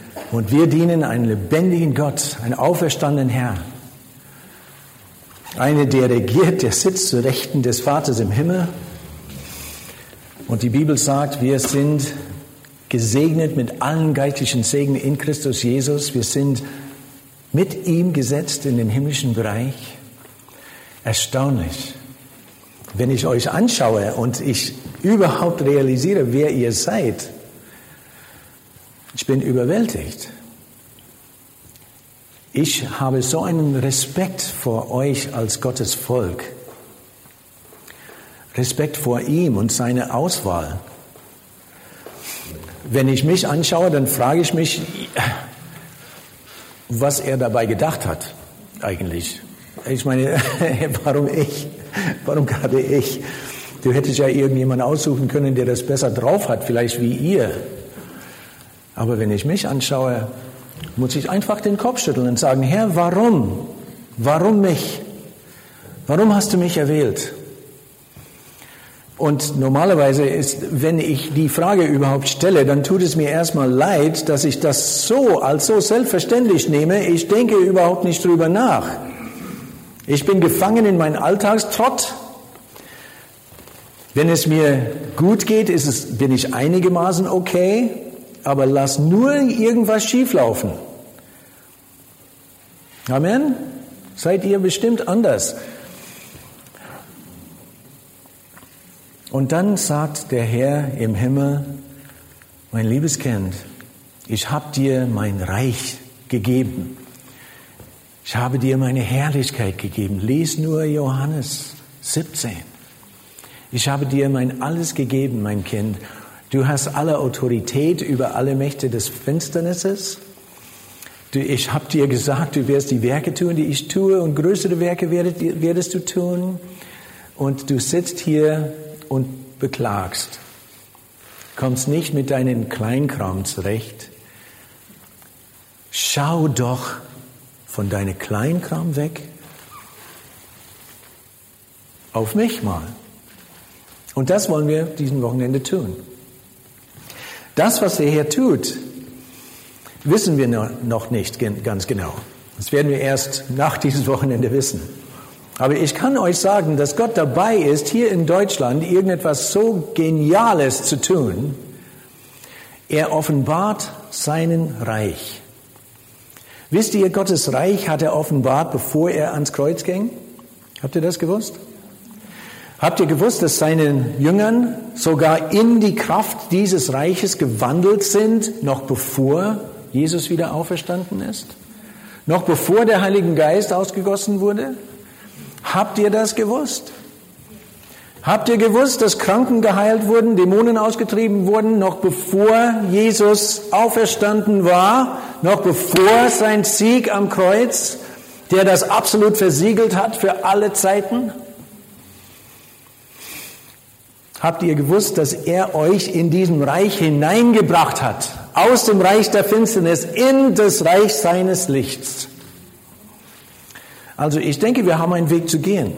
Und wir dienen einen lebendigen Gott, einen auferstandenen Herr. Einer, der regiert, der sitzt zu Rechten des Vaters im Himmel. Und die Bibel sagt, wir sind gesegnet mit allen geistlichen Segen in Christus Jesus. Wir sind mit ihm gesetzt in den himmlischen Bereich. Erstaunlich. Wenn ich euch anschaue und ich überhaupt realisiere, wer ihr seid, ich bin überwältigt. Ich habe so einen Respekt vor euch als Gottes Volk. Respekt vor ihm und seine Auswahl. Wenn ich mich anschaue, dann frage ich mich, was er dabei gedacht hat eigentlich. Ich meine, warum ich? Warum gerade ich? Du hättest ja irgendjemanden aussuchen können, der das besser drauf hat, vielleicht wie ihr. Aber wenn ich mich anschaue, muss ich einfach den Kopf schütteln und sagen, Herr, warum? Warum mich? Warum hast du mich erwählt? Und normalerweise ist, wenn ich die Frage überhaupt stelle, dann tut es mir erstmal leid, dass ich das so als so selbstverständlich nehme. Ich denke überhaupt nicht drüber nach. Ich bin gefangen in meinen Alltagstrott. Wenn es mir gut geht, bin ich einigermaßen okay, aber lass nur irgendwas schieflaufen. Amen? Seid ihr bestimmt anders. Und dann sagt der Herr im Himmel, mein liebes Kind, ich habe dir mein Reich gegeben. Ich habe dir meine Herrlichkeit gegeben. Lies nur Johannes 17. Ich habe dir mein Alles gegeben, mein Kind. Du hast alle Autorität über alle Mächte des Finsternisses. Ich habe dir gesagt, du wirst die Werke tun, die ich tue, und größere Werke werdest du tun. Und du sitzt hier und beklagst. Kommst nicht mit deinen Kleinkram zurecht. Schau doch von deinem Kleinkram weg auf mich mal. Und das wollen wir diesen Wochenende tun. Das, was der Herr tut, wissen wir noch nicht ganz genau. Das werden wir erst nach diesem Wochenende wissen. Aber ich kann euch sagen, dass Gott dabei ist, hier in Deutschland irgendetwas so Geniales zu tun. Er offenbart sein Reich. Wisst ihr, Gottes Reich hat er offenbart, bevor er ans Kreuz ging? Habt ihr das gewusst? Habt ihr gewusst, dass seine Jüngern sogar in die Kraft dieses Reiches gewandelt sind, noch bevor Jesus wieder auferstanden ist? Noch bevor der Heilige Geist ausgegossen wurde? Habt ihr das gewusst? Habt ihr gewusst, dass Kranken geheilt wurden, Dämonen ausgetrieben wurden, noch bevor Jesus auferstanden war, noch bevor sein Sieg am Kreuz, der das absolut versiegelt hat für alle Zeiten? Habt ihr gewusst, dass er euch in diesem Reich hineingebracht hat, aus dem Reich der Finsternis in das Reich seines Lichts? Also ich denke, wir haben einen Weg zu gehen.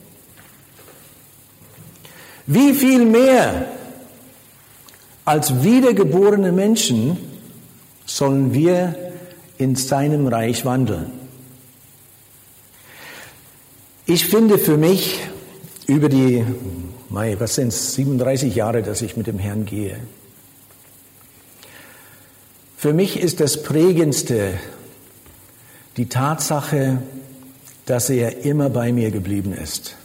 Wie viel mehr als wiedergeborene Menschen sollen wir in seinem Reich wandeln? Ich finde für mich über die, was sind es, 37 Jahre, dass ich mit dem Herrn gehe. Für mich ist das Prägendste die Tatsache, dass er immer bei mir geblieben ist.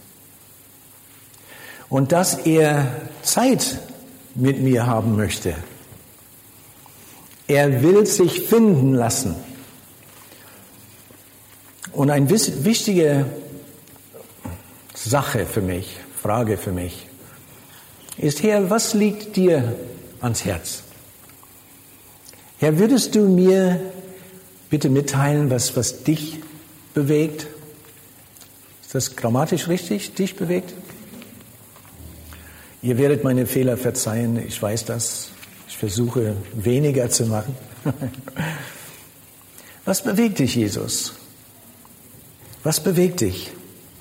Und dass er Zeit mit mir haben möchte. Er will sich finden lassen. Und eine wichtige Sache für mich, Frage für mich, ist, Herr, was liegt dir ans Herz? Herr, würdest du mir bitte mitteilen, was dich bewegt? Ist das grammatisch richtig, dich bewegt? Ihr werdet meine Fehler verzeihen, ich weiß das. Ich versuche weniger zu machen. Was bewegt dich, Jesus? Was bewegt dich?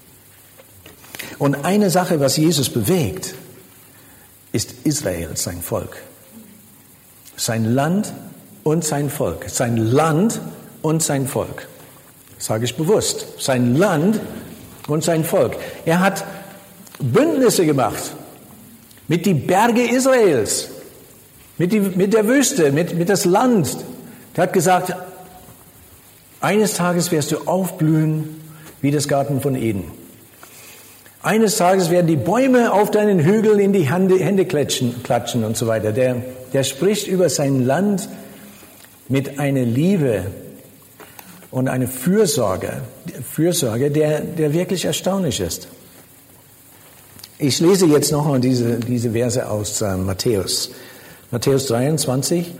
Und eine Sache, was Jesus bewegt, ist Israel, sein Volk. Sein Land und sein Volk. Sein Land und sein Volk. Das sage ich bewusst. Sein Land und sein Volk. Er hat Bündnisse gemacht mit die Berge Israels, mit der Wüste, mit das Land. Er hat gesagt, eines Tages wirst du aufblühen wie das Garten von Eden. Eines Tages werden die Bäume auf deinen Hügeln in die Hände klatschen und so weiter. Der spricht über sein Land mit einer Liebe und einer Fürsorge, der wirklich erstaunlich ist. Ich lese jetzt nochmal diese Verse aus Matthäus. Matthäus 23,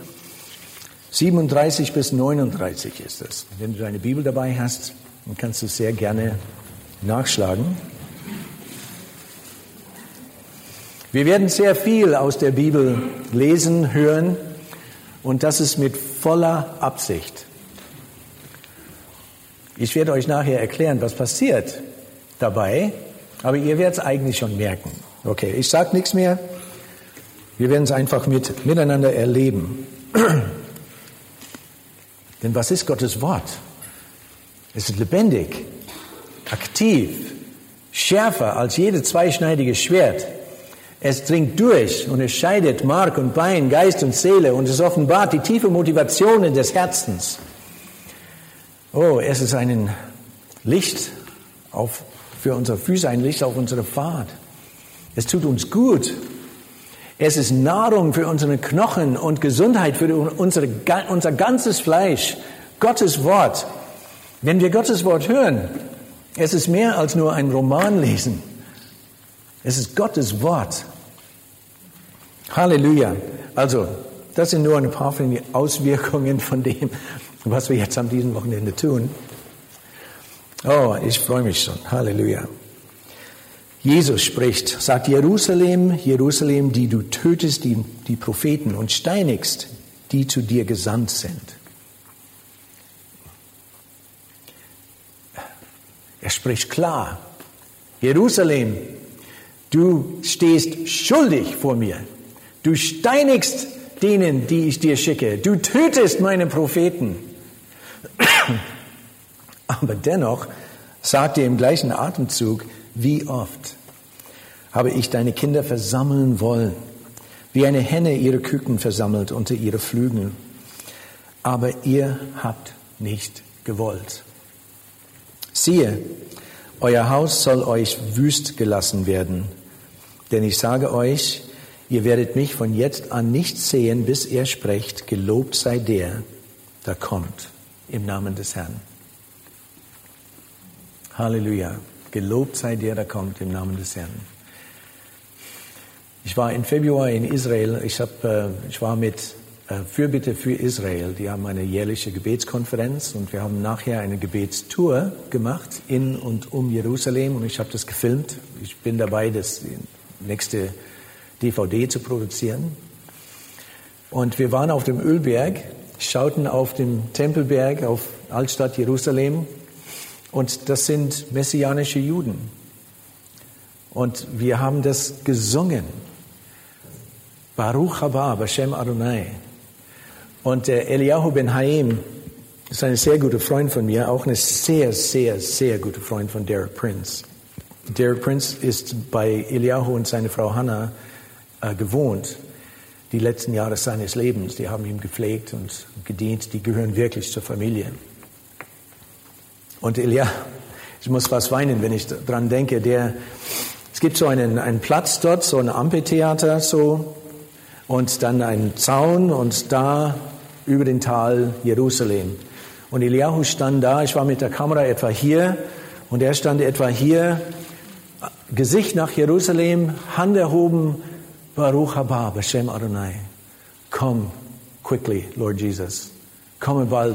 37 bis 39 ist es. Wenn du deine Bibel dabei hast, dann kannst du es sehr gerne nachschlagen. Wir werden sehr viel aus der Bibel lesen, hören, und das ist mit voller Absicht. Ich werde euch nachher erklären, was passiert dabei, aber ihr werdet es eigentlich schon merken. Okay, ich sage nichts mehr. Wir werden es einfach miteinander erleben. Denn was ist Gottes Wort? Es ist lebendig, aktiv, schärfer als jedes zweischneidige Schwert. Es dringt durch und es scheidet Mark und Bein, Geist und Seele, und es offenbart die tiefe Motivationen des Herzens. Oh, es ist ein Licht für unsere Füße, ein Licht auf unsere Fahrt. Es tut uns gut. Es ist Nahrung für unsere Knochen und Gesundheit für unser ganzes Fleisch. Gottes Wort. Wenn wir Gottes Wort hören, es ist mehr als nur ein Roman lesen. Es ist Gottes Wort. Halleluja. Also, das sind nur ein paar von den Auswirkungen von dem, was wir jetzt an diesem Wochenende tun. Oh, ich freue mich schon. Halleluja. Jesus spricht, sagt: Jerusalem, Jerusalem, die du tötest die Propheten und steinigst, die zu dir gesandt sind. Er spricht klar. Jerusalem, du stehst schuldig vor mir. Du steinigst denen, die ich dir schicke. Du tötest meine Propheten. Aber dennoch sagt er im gleichen Atemzug: Wie oft habe ich deine Kinder versammeln wollen, wie eine Henne ihre Küken versammelt unter ihre Flügel. Aber ihr habt nicht gewollt. Siehe, euer Haus soll euch wüst gelassen werden. Denn ich sage euch, ihr werdet mich von jetzt an nicht sehen, bis er spricht: Gelobt sei der, der kommt im Namen des Herrn. Halleluja. Gelobt sei der, der kommt im Namen des Herrn. Ich war im Februar in Israel. Ich war mit Fürbitte für Israel. Die haben eine jährliche Gebetskonferenz und wir haben nachher eine Gebetstour gemacht in und um Jerusalem und ich habe das gefilmt. Ich bin dabei, das nächste DVD zu produzieren. Und wir waren auf dem Ölberg, schauten auf den Tempelberg, auf Altstadt Jerusalem. Und das sind messianische Juden. Und wir haben das gesungen. Baruch haba, Bashem Adonai. Und der Eliyahu Ben Haim ist ein sehr guter Freund von mir, auch ein sehr, sehr, sehr guter Freund von Derek Prince. Derek Prince ist bei Eliyahu und seiner Frau Hannah gewohnt, die letzten Jahre seines Lebens. Die haben ihm gepflegt und gedient, die gehören wirklich zur Familie. Und Eliyahu, ich muss fast weinen, wenn ich dran denke, es gibt so einen Platz dort, so ein Amphitheater, so, und dann einen Zaun und da über den Tal Jerusalem. Und Eliyahu stand da, ich war mit der Kamera etwa hier, und er stand etwa hier, Gesicht nach Jerusalem, Hand erhoben, Baruch haba, Bashem Adonai. Come quickly, Lord Jesus. Komme bald.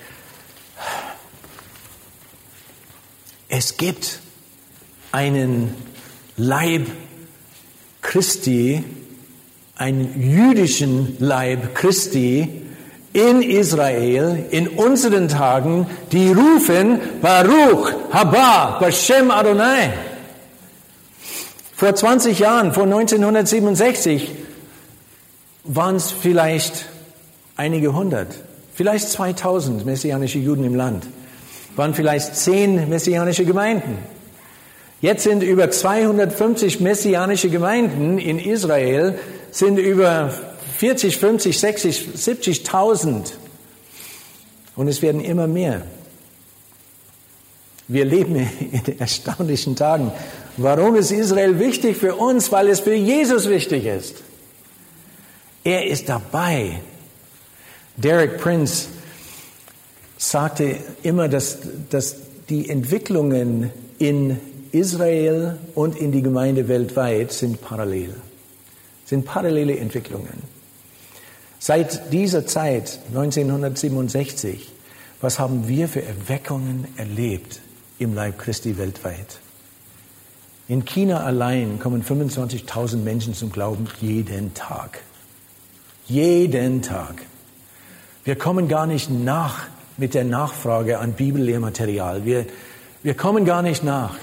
Es gibt einen Leib Christi, einen jüdischen Leib Christi in Israel in unseren Tagen, die rufen Baruch haba Bashem Adonai. Vor 20 Jahren, vor 1967, waren es vielleicht einige hundert. vielleicht 2000 messianische Juden im Land, waren vielleicht 10 messianische Gemeinden. Jetzt sind über 250 messianische Gemeinden in Israel, sind über 40, 50, 60, 70.000. Und es werden immer mehr. Wir leben in erstaunlichen Tagen. Warum ist Israel wichtig für uns? Weil es für Jesus wichtig ist. Er ist dabei. Derek Prince sagte immer, dass die Entwicklungen in Israel und in die Gemeinde weltweit sind parallel. Sind parallele Entwicklungen. Seit dieser Zeit, 1967, was haben wir für Erweckungen erlebt im Leib Christi weltweit? In China allein kommen 25.000 Menschen zum Glauben jeden Tag. Jeden Tag. Wir kommen gar nicht nach mit der Nachfrage an Bibellehrmaterial. Wir kommen gar nicht nach.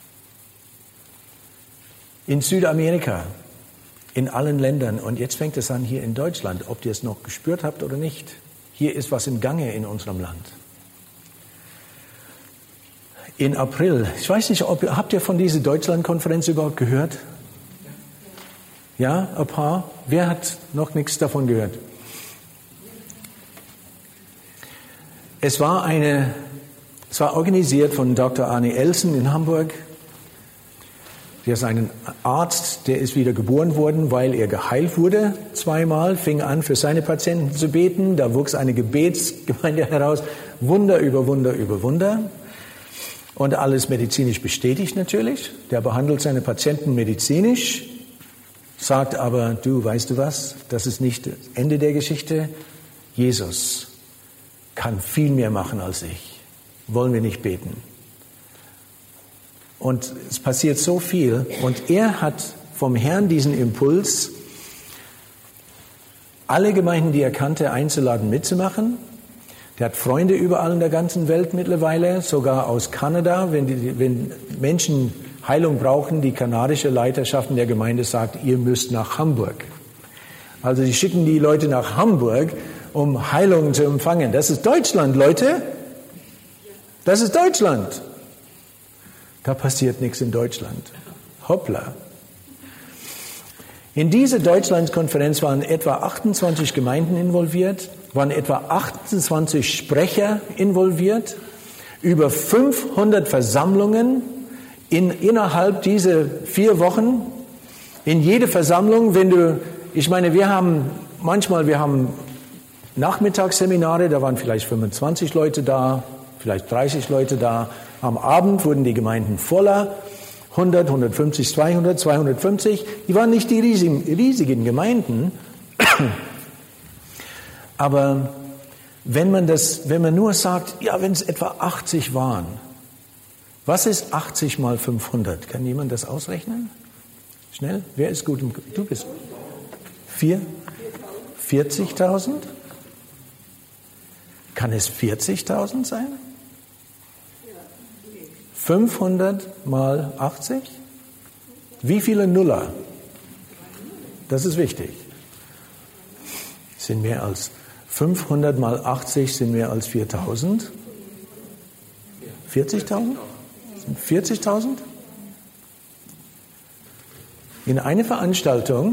In Südamerika, in allen Ländern. Und jetzt fängt es an hier in Deutschland, ob ihr es noch gespürt habt oder nicht. Hier ist was im Gange in unserem Land. In April, ich weiß nicht, habt ihr von dieser Deutschlandkonferenz überhaupt gehört? Ja, ein paar? Wer hat noch nichts davon gehört? Es war organisiert von Dr. Arne Elsen in Hamburg. Der ist ein Arzt, der ist wieder geboren worden, weil er geheilt wurde zweimal, fing an, für seine Patienten zu beten. Da wuchs eine Gebetsgemeinde heraus. Wunder über Wunder über Wunder. Und alles medizinisch bestätigt natürlich. Der behandelt seine Patienten medizinisch, sagt aber, du, weißt du was, das ist nicht das Ende der Geschichte. Jesus kann viel mehr machen als ich. Wollen wir nicht beten? Und es passiert so viel. Und er hat vom Herrn diesen Impuls, alle Gemeinden, die er kannte, einzuladen, mitzumachen. Der hat Freunde überall in der ganzen Welt mittlerweile, sogar aus Kanada. Wenn Menschen Heilung brauchen, die kanadische Leiterschaften der Gemeinde sagt, ihr müsst nach Hamburg. Also sie schicken die Leute nach Hamburg, um Heilung zu empfangen. Das ist Deutschland, Leute. Das ist Deutschland. Da passiert nichts in Deutschland. Hoppla. In diese Deutschlandkonferenz waren etwa 28 Gemeinden involviert, waren etwa 28 Sprecher involviert, über 500 Versammlungen innerhalb dieser 4 Wochen. In jede Versammlung, wir haben Nachmittagsseminare, da waren vielleicht 25 Leute da, vielleicht 30 Leute da. Am Abend wurden die Gemeinden voller, 100, 150, 200, 250. Die waren nicht die riesigen Gemeinden. Aber wenn man nur sagt, ja, wenn es etwa 80 waren, was ist 80 mal 500? Kann jemand das ausrechnen? Schnell? Wer ist gut? Du bist 40.000? Kann es 40.000 sein? 500 mal 80? Wie viele Nuller? Das ist wichtig. Sind mehr als 500 mal 80 sind mehr als 4.000? 40.000? Sind 40.000? In einer Veranstaltung,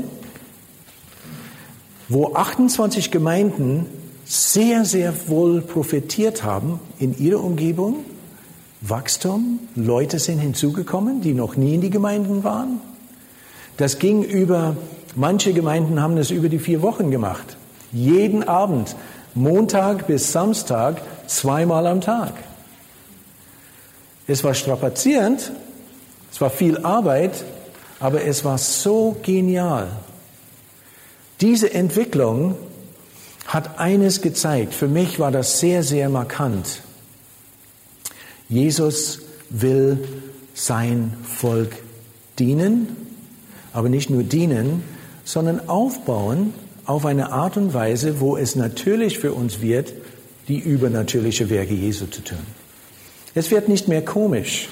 wo 28 Gemeinden sehr, sehr wohl profitiert haben in ihrer Umgebung, Wachstum, Leute sind hinzugekommen, die noch nie in die Gemeinden waren. Das ging manche Gemeinden haben das über die 4 Wochen gemacht. Jeden Abend, Montag bis Samstag, 2-mal am Tag. Es war strapazierend, es war viel Arbeit, aber es war so genial. Diese Entwicklung hat eines gezeigt. Für mich war das sehr, sehr markant. Jesus will sein Volk dienen, aber nicht nur dienen, sondern aufbauen auf eine Art und Weise, wo es natürlich für uns wird, die übernatürliche Werke Jesu zu tun. Es wird nicht mehr komisch.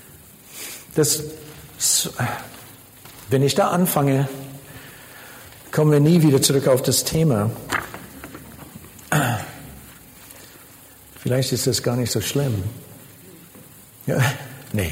Wenn ich da anfange, kommen wir nie wieder zurück auf das Thema. Vielleicht ist das gar nicht so schlimm. Ja, nee.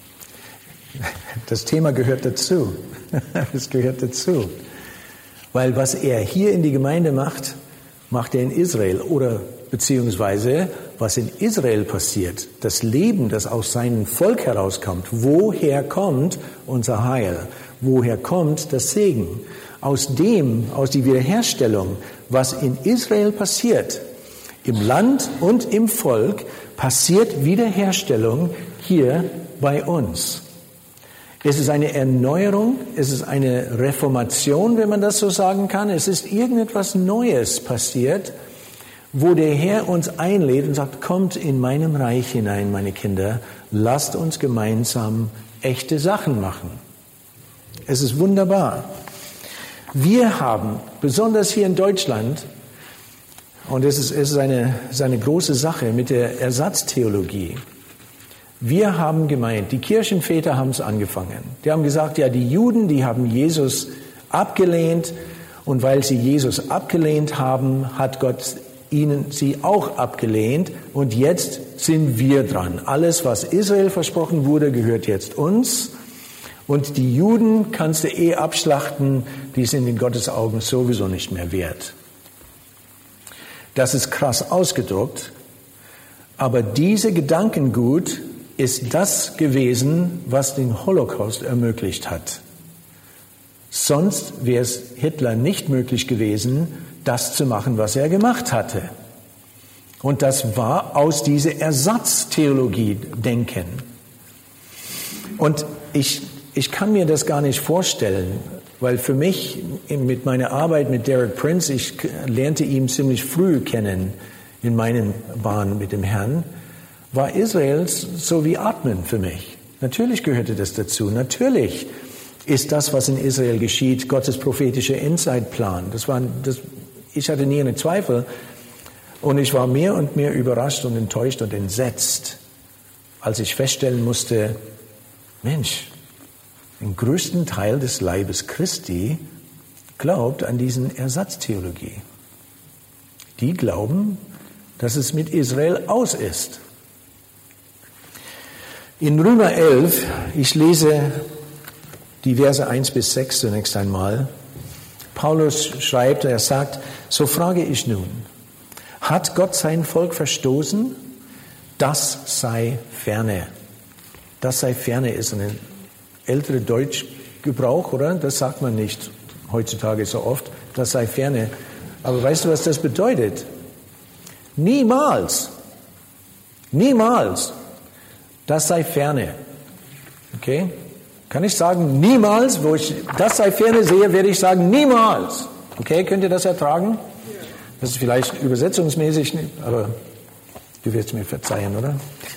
Das Thema gehört dazu. Das gehört dazu. Weil was er hier in die Gemeinde macht, macht er in Israel. Oder beziehungsweise was in Israel passiert, das Leben, das aus seinem Volk herauskommt. Woher kommt unser Heil? Woher kommt das Segen? Aus die Wiederherstellung, was in Israel passiert, im Land und im Volk, passiert Wiederherstellung hier bei uns. Es ist eine Erneuerung, es ist eine Reformation, wenn man das so sagen kann. Es ist irgendetwas Neues passiert, wo der Herr uns einlädt und sagt, kommt in meinem Reich hinein, meine Kinder, lasst uns gemeinsam echte Sachen machen. Es ist wunderbar. Wir haben, besonders hier in Deutschland, und es ist eine große Sache mit der Ersatztheologie. Wir haben gemeint, die Kirchenväter haben es angefangen. Die haben gesagt, ja, die Juden, die haben Jesus abgelehnt. Und weil sie Jesus abgelehnt haben, hat Gott sie auch abgelehnt. Und jetzt sind wir dran. Alles, was Israel versprochen wurde, gehört jetzt uns. Und die Juden kannst du abschlachten, die sind in Gottes Augen sowieso nicht mehr wert. Das ist krass ausgedrückt, aber diese Gedankengut ist das gewesen, was den Holocaust ermöglicht hat. Sonst wäre es Hitler nicht möglich gewesen, das zu machen, was er gemacht hatte. Und das war aus dieser Ersatztheologie denken. Und ich kann mir das gar nicht vorstellen, weil für mich mit meiner Arbeit mit Derek Prince, ich lernte ihn ziemlich früh kennen in meinen Bahnen mit dem Herrn, war Israel so wie Atmen für mich. Natürlich gehörte das dazu. Natürlich ist das, was in Israel geschieht, Gottes prophetischer Endzeitplan. Ich hatte nie einen Zweifel und ich war mehr und mehr überrascht und enttäuscht und entsetzt, als ich feststellen musste, Mensch, den größten Teil des Leibes Christi glaubt an diesen Ersatztheologie. Die glauben, dass es mit Israel aus ist. In Römer 11, ich lese die Verse 1 bis 6 zunächst einmal. Paulus schreibt, er sagt, so frage ich nun, hat Gott sein Volk verstoßen? Das sei ferne. Das sei ferne ist ein ältere Deutschgebrauch, oder? Das sagt man nicht heutzutage so oft. Das sei ferne. Aber weißt du, was das bedeutet? Niemals. Niemals. Das sei ferne. Okay? Kann ich sagen, niemals, wo ich das sei ferne sehe, werde ich sagen, niemals. Okay, könnt ihr das ertragen? Das ist vielleicht übersetzungsmäßig, aber du wirst mir verzeihen, oder?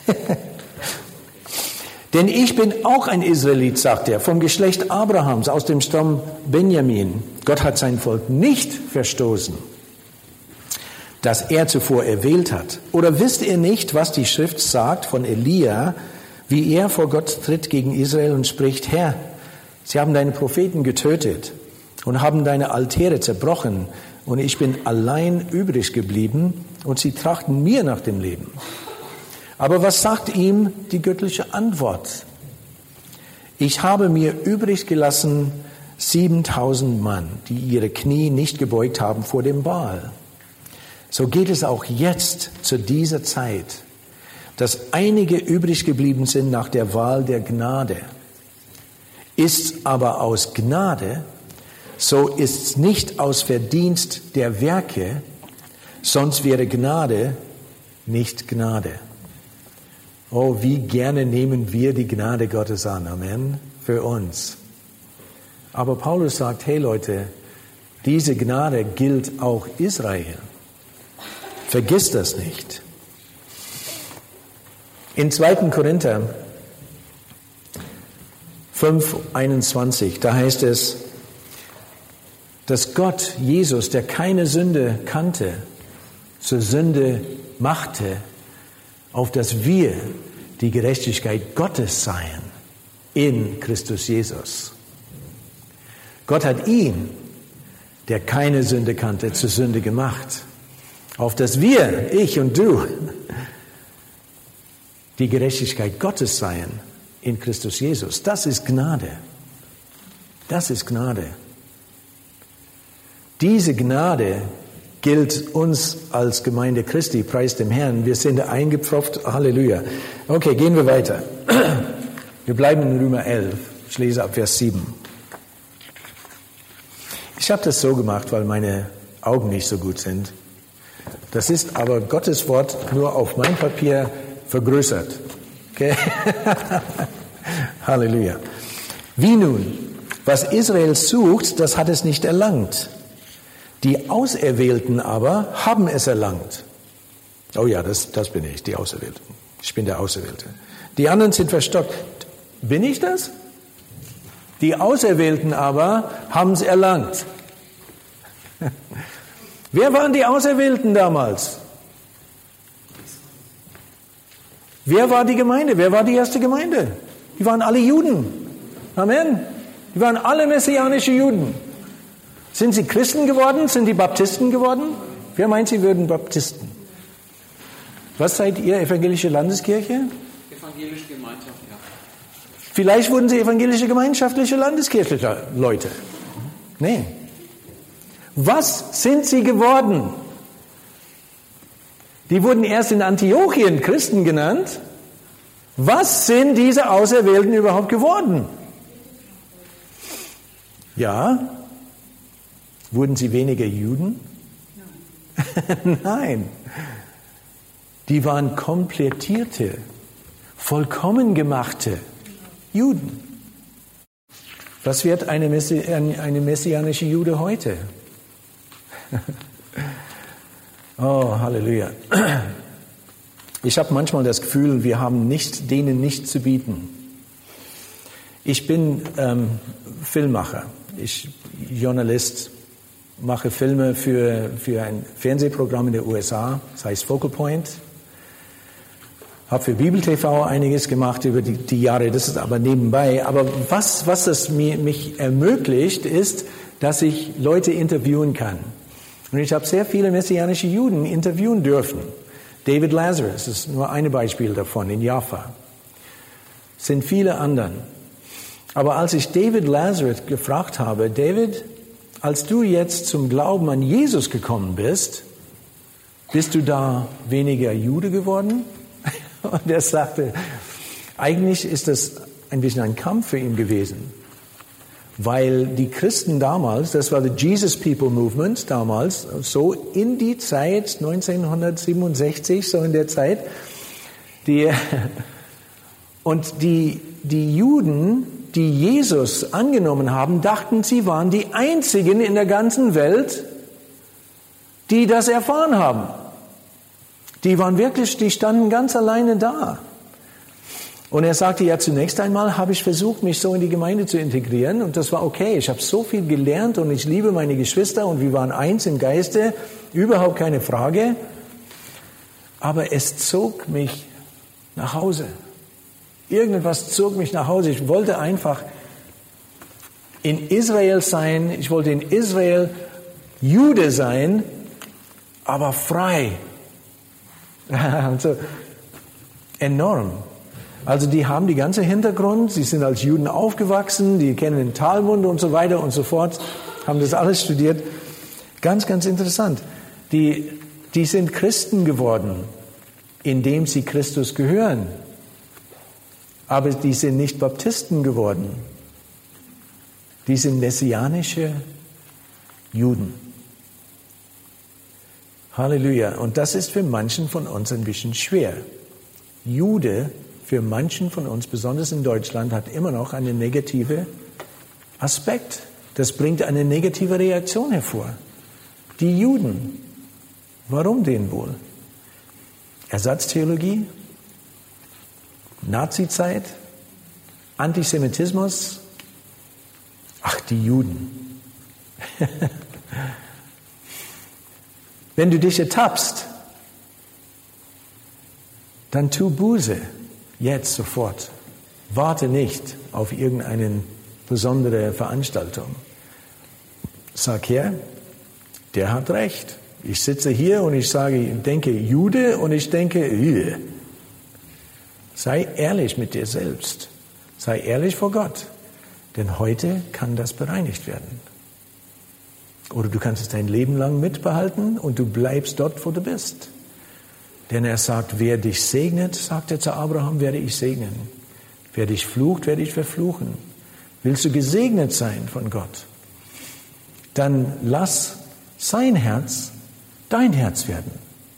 Denn ich bin auch ein Israelit, sagt er, vom Geschlecht Abrahams, aus dem Stamm Benjamin. Gott hat sein Volk nicht verstoßen, das er zuvor erwählt hat. Oder wisst ihr nicht, was die Schrift sagt von Elia, wie er vor Gott tritt gegen Israel und spricht, Herr, sie haben deine Propheten getötet und haben deine Altäre zerbrochen und ich bin allein übrig geblieben und sie trachten mir nach dem Leben. Aber was sagt ihm die göttliche Antwort? Ich habe mir übrig gelassen 7.000 Mann, die ihre Knie nicht gebeugt haben vor dem Baal. So geht es auch jetzt zu dieser Zeit, dass einige übrig geblieben sind nach der Wahl der Gnade. Ist aber aus Gnade, so ist's nicht aus Verdienst der Werke, sonst wäre Gnade nicht Gnade. Oh, wie gerne nehmen wir die Gnade Gottes an, Amen, für uns. Aber Paulus sagt, hey Leute, diese Gnade gilt auch Israel. Vergiss das nicht. In 2. Korinther 5,21, da heißt es, dass Gott Jesus, der keine Sünde kannte, zur Sünde machte, auf dass wir die Gerechtigkeit Gottes seien in Christus Jesus. Gott hat ihn, der keine Sünde kannte, zur Sünde gemacht, auf dass wir, ich und du, die Gerechtigkeit Gottes seien in Christus Jesus. Das ist Gnade. Das ist Gnade. Diese Gnade gilt uns als Gemeinde Christi, preis dem Herrn. Wir sind eingepfropft, Halleluja. Okay, gehen wir weiter. Wir bleiben in Römer 11. Ich lese ab Vers 7. Ich habe das so gemacht, weil meine Augen nicht so gut sind. Das ist aber Gottes Wort nur auf mein Papier vergrößert. Okay? Halleluja. Wie nun? Was Israel sucht, das hat es nicht erlangt. Die Auserwählten aber haben es erlangt. Oh ja, das bin ich, die Auserwählten. Ich bin der Auserwählte. Die anderen sind verstockt. Bin ich das? Die Auserwählten aber haben es erlangt. Wer waren die Auserwählten damals? Wer war die Gemeinde? Wer war die erste Gemeinde? Die waren alle Juden. Amen. Die waren alle messianische Juden. Sind sie Christen geworden? Sind die Baptisten geworden? Wer meint, sie würden Baptisten? Was seid ihr, evangelische Landeskirche? Evangelische Gemeinschaft, ja. Vielleicht wurden sie evangelische gemeinschaftliche Landeskirche Leute. Nee. Was sind sie geworden? Die wurden erst in Antiochien Christen genannt. Was sind diese Auserwählten überhaupt geworden? Ja. Wurden sie weniger Juden? Nein. Die waren komplettierte, vollkommen gemachte Juden. Was wird eine messianische Jude heute? Oh, Halleluja. Ich habe manchmal das Gefühl, wir haben denen nichts zu bieten. Ich bin Filmmacher, Journalist, mache Filme für ein Fernsehprogramm in den USA, das heißt Focal Point. Habe für Bibel TV einiges gemacht über die Jahre, das ist aber nebenbei. Aber was es mich ermöglicht, ist, dass ich Leute interviewen kann. Und ich habe sehr viele messianische Juden interviewen dürfen. David Lazarus ist nur ein Beispiel davon in Jaffa. Es sind viele anderen. Aber als ich David Lazarus gefragt habe, David, als du jetzt zum Glauben an Jesus gekommen bist du da weniger Jude geworden? Und er sagte, eigentlich ist das ein bisschen ein Kampf für ihn gewesen. Weil die Christen damals, das war the Jesus People Movement damals, so in die Zeit 1967, so in der Zeit, die Juden, die Jesus angenommen haben, dachten, sie waren die einzigen in der ganzen Welt, die das erfahren haben. Die standen ganz alleine da. Und er sagte, ja, zunächst einmal habe ich versucht, mich so in die Gemeinde zu integrieren und das war okay. Ich habe so viel gelernt und ich liebe meine Geschwister und wir waren eins im Geiste, überhaupt keine Frage. Aber es zog mich nach Hause. Irgendwas zog mich nach Hause. Ich wollte einfach in Israel sein. Ich wollte in Israel Jude sein, aber frei. Also, enorm. Also die haben die ganze Hintergrund, sie sind als Juden aufgewachsen, die kennen den Talmud und so weiter und so fort, haben das alles studiert. Ganz, ganz interessant. Die sind Christen geworden, indem sie Christus gehören. Aber die sind nicht Baptisten geworden. Die sind messianische Juden. Halleluja. Und das ist für manchen von uns ein bisschen schwer. Jude für manchen von uns, besonders in Deutschland, hat immer noch einen negativen Aspekt. Das bringt eine negative Reaktion hervor. Die Juden, warum denn wohl? Ersatztheologie? Nazizeit? Antisemitismus? Ach, die Juden. Wenn du dich ertappst, dann tu Buße. Jetzt, sofort. Warte nicht auf irgendeine besondere Veranstaltung. Sag her, der hat recht. Ich sitze hier und ich denke Jude und ich denke, Sei ehrlich mit dir selbst. Sei ehrlich vor Gott. Denn heute kann das bereinigt werden. Oder du kannst es dein Leben lang mitbehalten und du bleibst dort, wo du bist. Denn er sagt, wer dich segnet, sagt er zu Abraham, werde ich segnen. Wer dich flucht, werde ich verfluchen. Willst du gesegnet sein von Gott? Dann lass sein Herz dein Herz werden.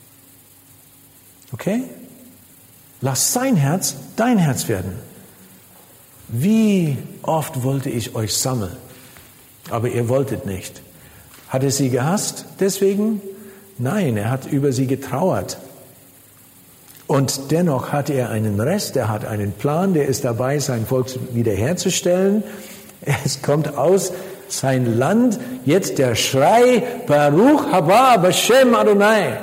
Okay? Lass sein Herz dein Herz werden. Wie oft wollte ich euch sammeln, aber ihr wolltet nicht. Hat er sie gehasst deswegen? Nein, er hat über sie getrauert. Und dennoch hat er einen Rest, er hat einen Plan, der ist dabei, sein Volk wiederherzustellen. Es kommt aus sein Land, jetzt der Schrei, Baruch haba Bashem Adonai.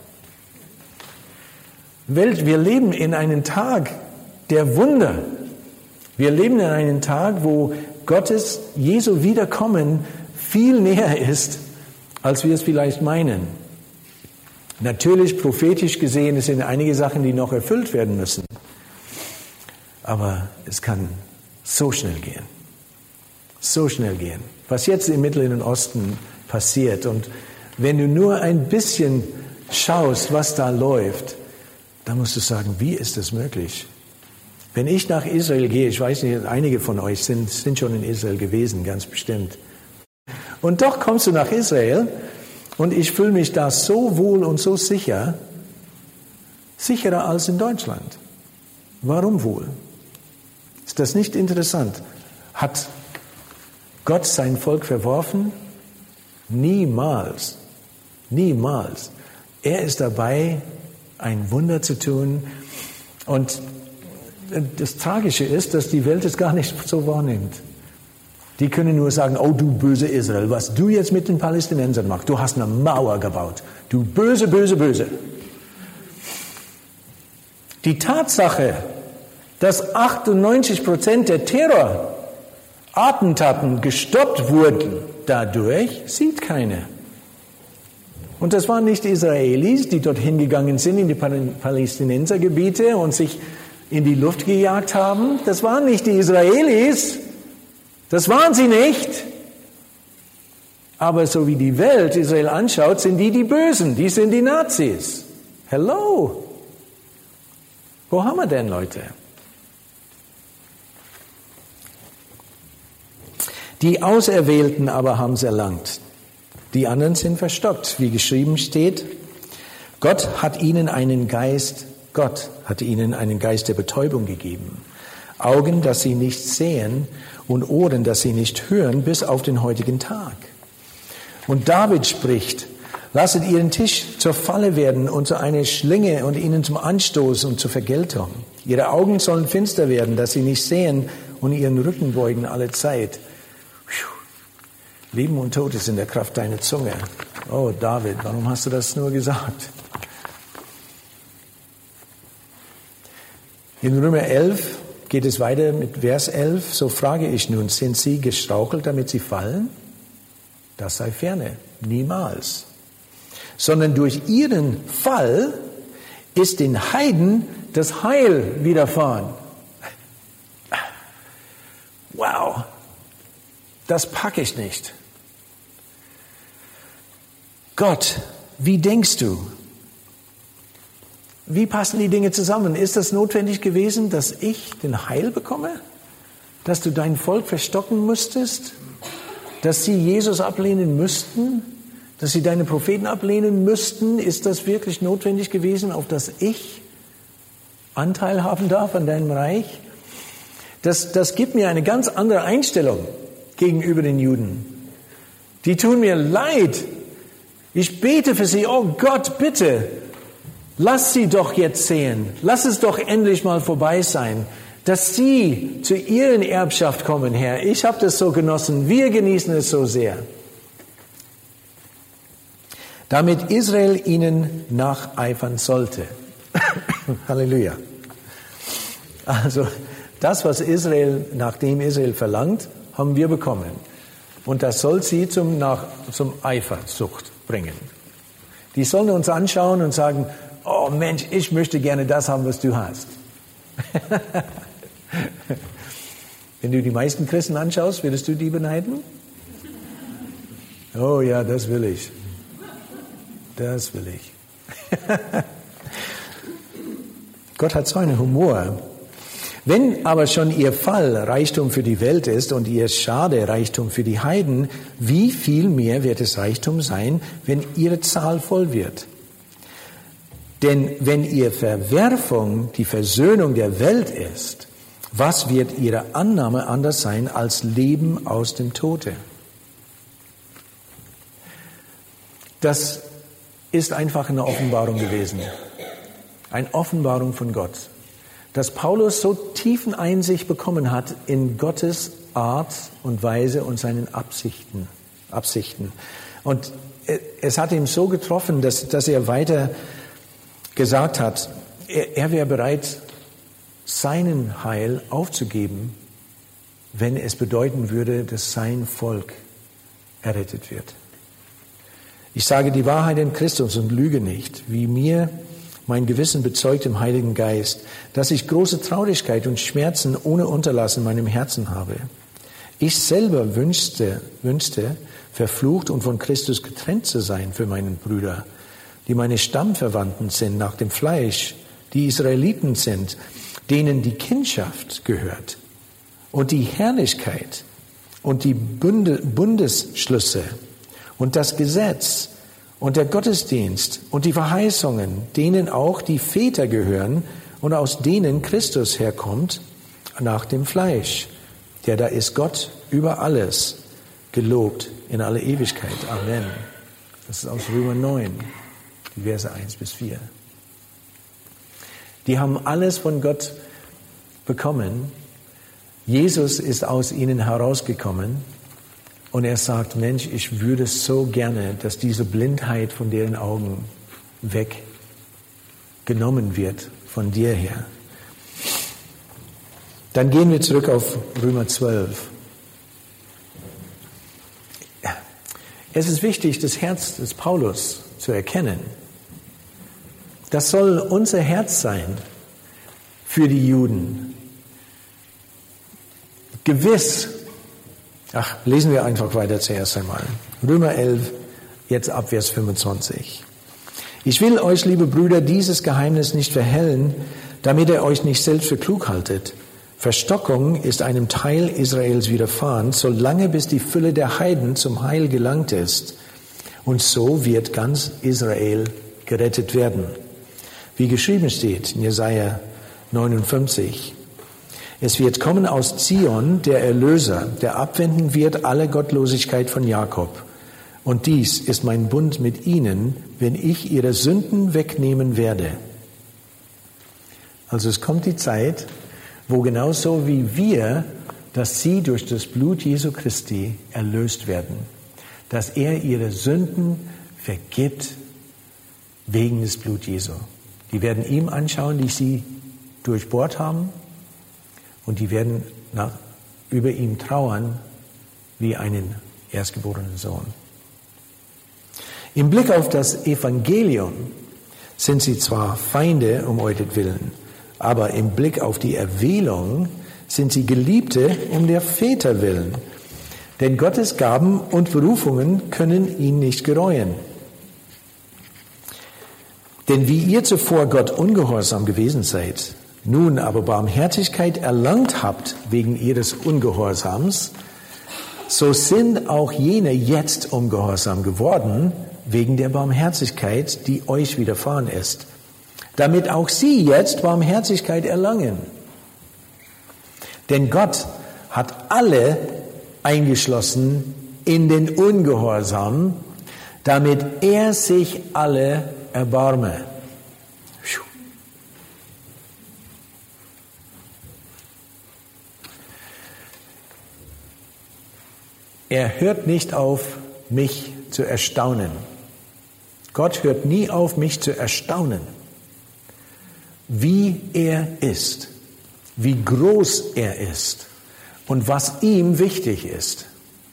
Welt, wir leben in einem Tag der Wunder. Wir leben in einem Tag, wo Gottes Jesu Wiederkommen viel näher ist, als wir es vielleicht meinen. Natürlich, prophetisch gesehen, es sind einige Sachen, die noch erfüllt werden müssen. Aber es kann so schnell gehen. So schnell gehen. Was jetzt im Mittleren Osten passiert. Und wenn du nur ein bisschen schaust, was da läuft, dann musst du sagen, wie ist das möglich? Wenn ich nach Israel gehe, ich weiß nicht, einige von euch sind schon in Israel gewesen, ganz bestimmt. Und doch kommst du nach Israel und ich fühle mich da so wohl und so sicher, sicherer als in Deutschland. Warum wohl? Ist das nicht interessant? Hat Gott sein Volk verworfen? Niemals. Niemals. Er ist dabei, ein Wunder zu tun. Und das Tragische ist, dass die Welt es gar nicht so wahrnimmt. Die können nur sagen, oh du böse Israel, was du jetzt mit den Palästinensern machst, du hast eine Mauer gebaut. Du böse, böse, böse. Die Tatsache, dass 98% der Terrorattentaten gestoppt wurden dadurch, sieht keiner. Und das waren nicht Israelis, die dorthin gegangen sind in die Palästinensergebiete und sich in die Luft gejagt haben. Das waren nicht die Israelis. Das waren sie nicht. Aber so wie die Welt Israel anschaut, sind die Bösen. Die sind die Nazis. Hello. Wo haben wir denn, Leute? Die Auserwählten aber haben es erlangt. Die anderen sind verstockt, wie geschrieben steht. Gott hat ihnen einen Geist der Betäubung gegeben. Augen, dass sie nicht sehen und Ohren, dass sie nicht hören, bis auf den heutigen Tag. Und David spricht, lasset ihren Tisch zur Falle werden und zu einer Schlinge und ihnen zum Anstoß und zur Vergeltung. Ihre Augen sollen finster werden, dass sie nicht sehen und ihren Rücken beugen alle Zeit. Leben und Tod ist in der Kraft deiner Zunge. Oh David, warum hast du das nur gesagt? In Römer 11 geht es weiter mit Vers 11. So frage ich nun, sind sie gestrauchelt, damit sie fallen? Das sei ferne, niemals. Sondern durch ihren Fall ist den Heiden das Heil widerfahren. Wow, das packe ich nicht. Gott, wie denkst du? Wie passen die Dinge zusammen? Ist das notwendig gewesen, dass ich den Heil bekomme? Dass du dein Volk verstocken musstest? Dass sie Jesus ablehnen müssten? Dass sie deine Propheten ablehnen müssten? Ist das wirklich notwendig gewesen, auf das ich Anteil haben darf an deinem Reich? Das gibt mir eine ganz andere Einstellung gegenüber den Juden. Die tun mir leid. Ich bete für sie, oh Gott, bitte, lass sie doch jetzt sehen. Lass es doch endlich mal vorbei sein, dass sie zu ihren Erbschaft kommen, Herr. Ich habe das so genossen, wir genießen es so sehr. Damit Israel ihnen nacheifern sollte. Halleluja. Also das, was nachdem Israel verlangt, haben wir bekommen. Und das soll sie zum Eifersucht bringen. Die sollen uns anschauen und sagen, oh Mensch, ich möchte gerne das haben, was du hast. Wenn du die meisten Christen anschaust, würdest du die beneiden? Oh ja, das will ich. Das will ich. Gott hat so einen Humor. Wenn aber schon ihr Fall Reichtum für die Welt ist und ihr Schade Reichtum für die Heiden, wie viel mehr wird es Reichtum sein, wenn ihre Zahl voll wird? Denn wenn ihr Verwerfung die Versöhnung der Welt ist, was wird ihre Annahme anders sein als Leben aus dem Tode? Das ist einfach eine Offenbarung gewesen. Eine Offenbarung von Gott. Dass Paulus so tiefen Einsicht bekommen hat in Gottes Art und Weise und seinen Absichten. Und es hat ihn so getroffen, dass er weiter gesagt hat, er wäre bereit, seinen Heil aufzugeben, wenn es bedeuten würde, dass sein Volk errettet wird. Ich sage die Wahrheit in Christus und lüge nicht, wie mir mein Gewissen bezeugt im Heiligen Geist, dass ich große Traurigkeit und Schmerzen ohne Unterlassen in meinem Herzen habe. Ich selber wünschte, verflucht und von Christus getrennt zu sein für meinen Brüder, die meine Stammverwandten sind nach dem Fleisch, die Israeliten sind, denen die Kindschaft gehört und die Herrlichkeit und die Bundesschlüsse und das Gesetz und der Gottesdienst und die Verheißungen, denen auch die Väter gehören und aus denen Christus herkommt, nach dem Fleisch. Der da ist Gott über alles, gelobt in alle Ewigkeit. Amen. Das ist aus Römer 9, die Verse 1-4. Die haben alles von Gott bekommen. Jesus ist aus ihnen herausgekommen. Und er sagt, Mensch, ich würde so gerne, dass diese Blindheit von deren Augen weggenommen wird von dir her. Dann gehen wir zurück auf Römer 12. Es ist wichtig, das Herz des Paulus zu erkennen. Das soll unser Herz sein für die Juden. Gewiss. Lesen wir einfach weiter zuerst einmal. Römer 11, jetzt ab Vers 25. Ich will euch, liebe Brüder, dieses Geheimnis nicht verhellen, damit ihr euch nicht selbst für klug haltet. Verstockung ist einem Teil Israels widerfahren, solange bis die Fülle der Heiden zum Heil gelangt ist. Und so wird ganz Israel gerettet werden. Wie geschrieben steht in Jesaja 59. Es wird kommen aus Zion der Erlöser, der abwenden wird alle Gottlosigkeit von Jakob. Und dies ist mein Bund mit ihnen, wenn ich ihre Sünden wegnehmen werde. Also es kommt die Zeit, wo genauso wie wir, dass sie durch das Blut Jesu Christi erlöst werden. Dass er ihre Sünden vergibt wegen des Blut Jesu. Die werden ihm anschauen, die sie durchbohrt haben. Und die werden über ihn trauern wie einen erstgeborenen Sohn. Im Blick auf das Evangelium sind sie zwar Feinde um euretwillen, aber im Blick auf die Erwählung sind sie Geliebte um der Väter willen. Denn Gottes Gaben und Berufungen können ihn nicht gereuen. Denn wie ihr zuvor Gott ungehorsam gewesen seid, nun aber Barmherzigkeit erlangt habt wegen ihres Ungehorsams, so sind auch jene jetzt ungehorsam geworden wegen der Barmherzigkeit, die euch widerfahren ist, damit auch sie jetzt Barmherzigkeit erlangen. Denn Gott hat alle eingeschlossen in den Ungehorsam, damit er sich alle erbarme. Er hört nicht auf, mich zu erstaunen. Gott hört nie auf, mich zu erstaunen, wie er ist, wie groß er ist und was ihm wichtig ist.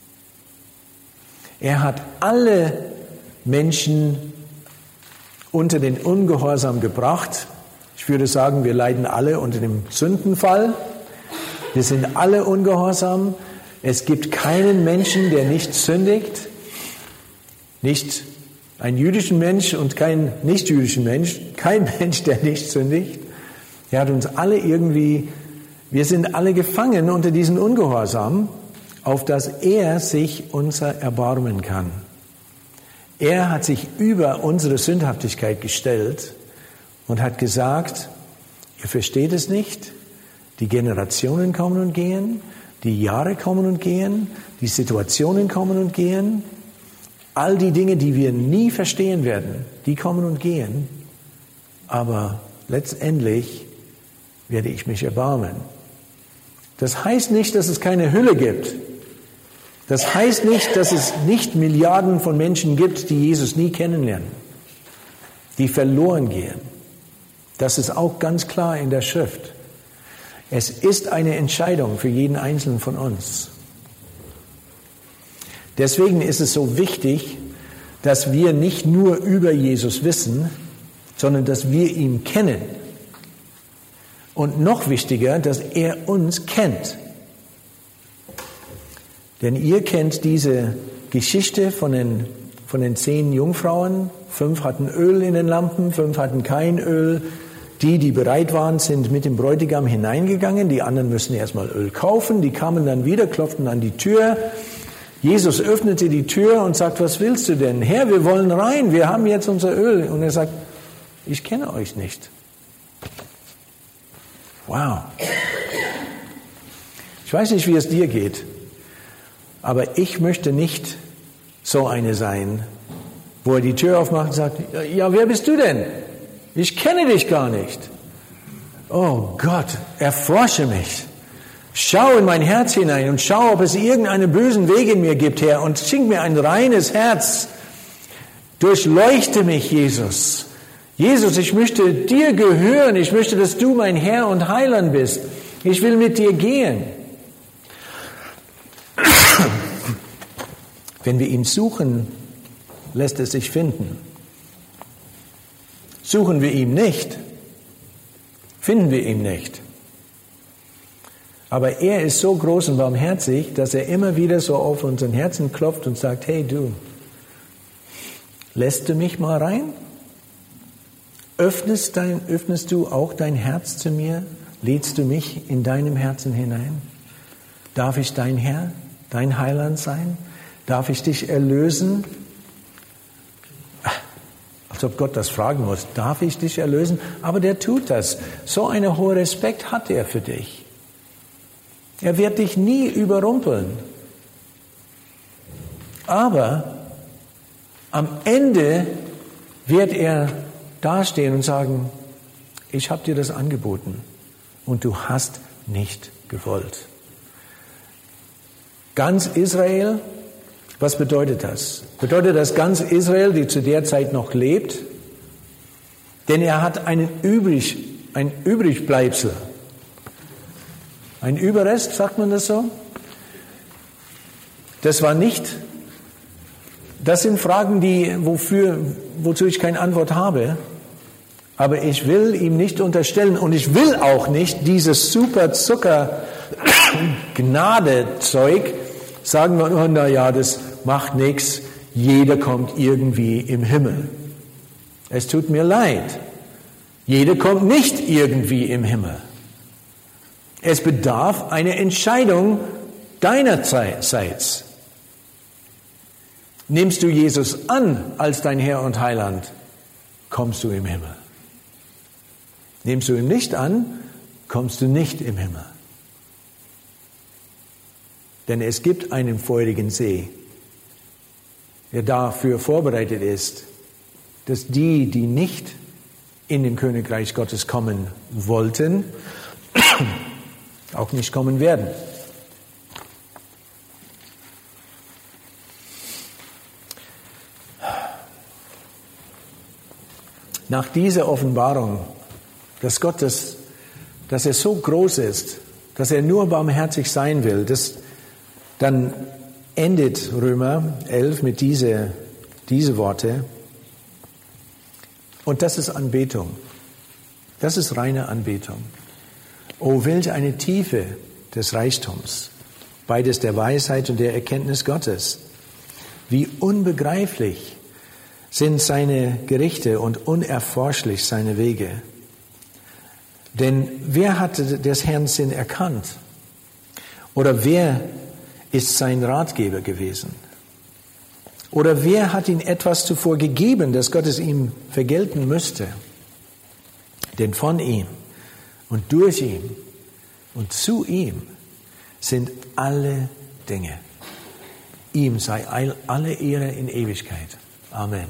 Er hat alle Menschen unter den Ungehorsam gebracht, Ich würde sagen, wir leiden alle unter dem Sündenfall. Wir sind alle ungehorsam. Es gibt keinen Menschen, der nicht sündigt. Nicht einen jüdischen Mensch und keinen nicht-jüdischen Mensch. Kein Mensch, der nicht sündigt. Er hat uns alle wir sind alle gefangen unter diesen Ungehorsam, auf dass er sich unser erbarmen kann. Er hat sich über unsere Sündhaftigkeit gestellt und hat gesagt, ihr versteht es nicht, die Generationen kommen und gehen, die Jahre kommen und gehen, die Situationen kommen und gehen, all die Dinge, die wir nie verstehen werden, die kommen und gehen, aber letztendlich werde ich mich erbarmen. Das heißt nicht, dass es keine Hölle gibt. Das heißt nicht, dass es nicht Milliarden von Menschen gibt, die Jesus nie kennenlernen, die verloren gehen. Das ist auch ganz klar in der Schrift. Es ist eine Entscheidung für jeden Einzelnen von uns. Deswegen ist es so wichtig, dass wir nicht nur über Jesus wissen, sondern dass wir ihn kennen. Und noch wichtiger, dass er uns kennt. Denn ihr kennt diese Geschichte von den 10 Jungfrauen. 5 hatten Öl in den Lampen, 5 hatten kein Öl. Die bereit waren, sind mit dem Bräutigam hineingegangen. Die anderen müssen erstmal Öl kaufen. Die kamen dann wieder, klopften an die Tür. Jesus öffnete die Tür und sagt, was willst du denn? Herr, wir wollen rein, wir haben jetzt unser Öl. Und er sagt, ich kenne euch nicht. Wow. Ich weiß nicht, wie es dir geht, aber ich möchte nicht so eine sein, wo er die Tür aufmacht und sagt, ja, wer bist du denn? Ich kenne dich gar nicht. Oh Gott, erforsche mich. Schau in mein Herz hinein und schau, ob es irgendeinen bösen Weg in mir gibt, Herr, und schenk mir ein reines Herz. Durchleuchte mich, Jesus. Jesus, ich möchte dir gehören. Ich möchte, dass du mein Herr und Heiland bist. Ich will mit dir gehen. Wenn wir ihn suchen, lässt es sich finden. Suchen wir ihn nicht, finden wir ihn nicht. Aber er ist so groß und barmherzig, dass er immer wieder so auf unseren Herzen klopft und sagt, hey du, lässt du mich mal rein? Öffnest du auch dein Herz zu mir? Lädst du mich in deinem Herzen hinein? Darf ich dein Herr, dein Heiland sein? Darf ich dich erlösen? Als ob Gott das fragen muss. Darf ich dich erlösen? Aber der tut das. So einen hohen Respekt hat er für dich. Er wird dich nie überrumpeln. Aber am Ende wird er dastehen und sagen, ich habe dir das angeboten und du hast nicht gewollt. Ganz Israel, was bedeutet das? Bedeutet das ganz Israel, die zu der Zeit noch lebt? Denn er hat ein Übrigbleibsel. Ein Überrest, sagt man das so? Das sind Fragen, wozu ich keine Antwort habe. Aber ich will ihm nicht unterstellen und ich will auch nicht dieses super Zucker-Gnade-Zeug sagen, oh, na ja, das macht nichts, jeder kommt irgendwie im Himmel. Es tut mir leid. Jeder kommt nicht irgendwie im Himmel. Es bedarf einer Entscheidung deinerseits. Nimmst du Jesus an als dein Herr und Heiland, kommst du im Himmel. Nimmst du ihn nicht an, kommst du nicht im Himmel. Denn es gibt einen feurigen See, der dafür vorbereitet ist, dass die nicht in dem Königreich Gottes kommen wollten, auch nicht kommen werden. Nach dieser Offenbarung, dass Gott, dass er so groß ist, dass er nur barmherzig sein will, dann endet Römer 11 mit diese Worte. Und das ist Anbetung. Das ist reine Anbetung. Oh, welch eine Tiefe des Reichtums, beides der Weisheit und der Erkenntnis Gottes. Wie unbegreiflich sind seine Gerichte und unerforschlich seine Wege. Denn wer hat des Herrn Sinn erkannt? Oder wer ist sein Ratgeber gewesen? Oder wer hat ihm etwas zuvor gegeben, dass Gott es ihm vergelten müsste? Denn von ihm und durch ihn und zu ihm sind alle Dinge. Ihm sei alle Ehre in Ewigkeit. Amen.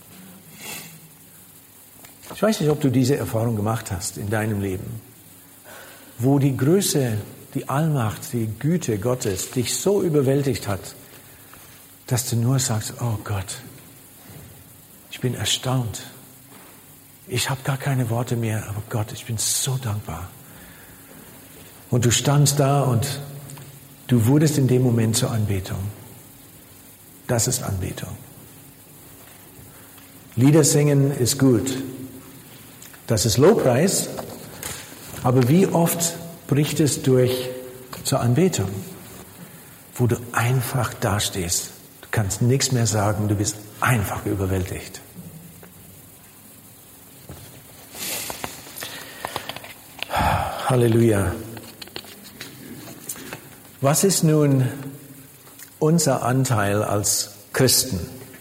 Ich weiß nicht, ob du diese Erfahrung gemacht hast in deinem Leben, wo die Größe, die Allmacht, die Güte Gottes dich so überwältigt hat, dass du nur sagst, oh Gott, ich bin erstaunt. Ich habe gar keine Worte mehr, aber Gott, ich bin so dankbar. Und du standst da und du wurdest in dem Moment zur Anbetung. Das ist Anbetung. Lieder singen ist gut. Das ist Lobpreis. Aber wie oft bricht es durch zur Anbetung, wo du einfach dastehst. Du kannst nichts mehr sagen, du bist einfach überwältigt. Halleluja. Was ist nun unser Anteil als Christen?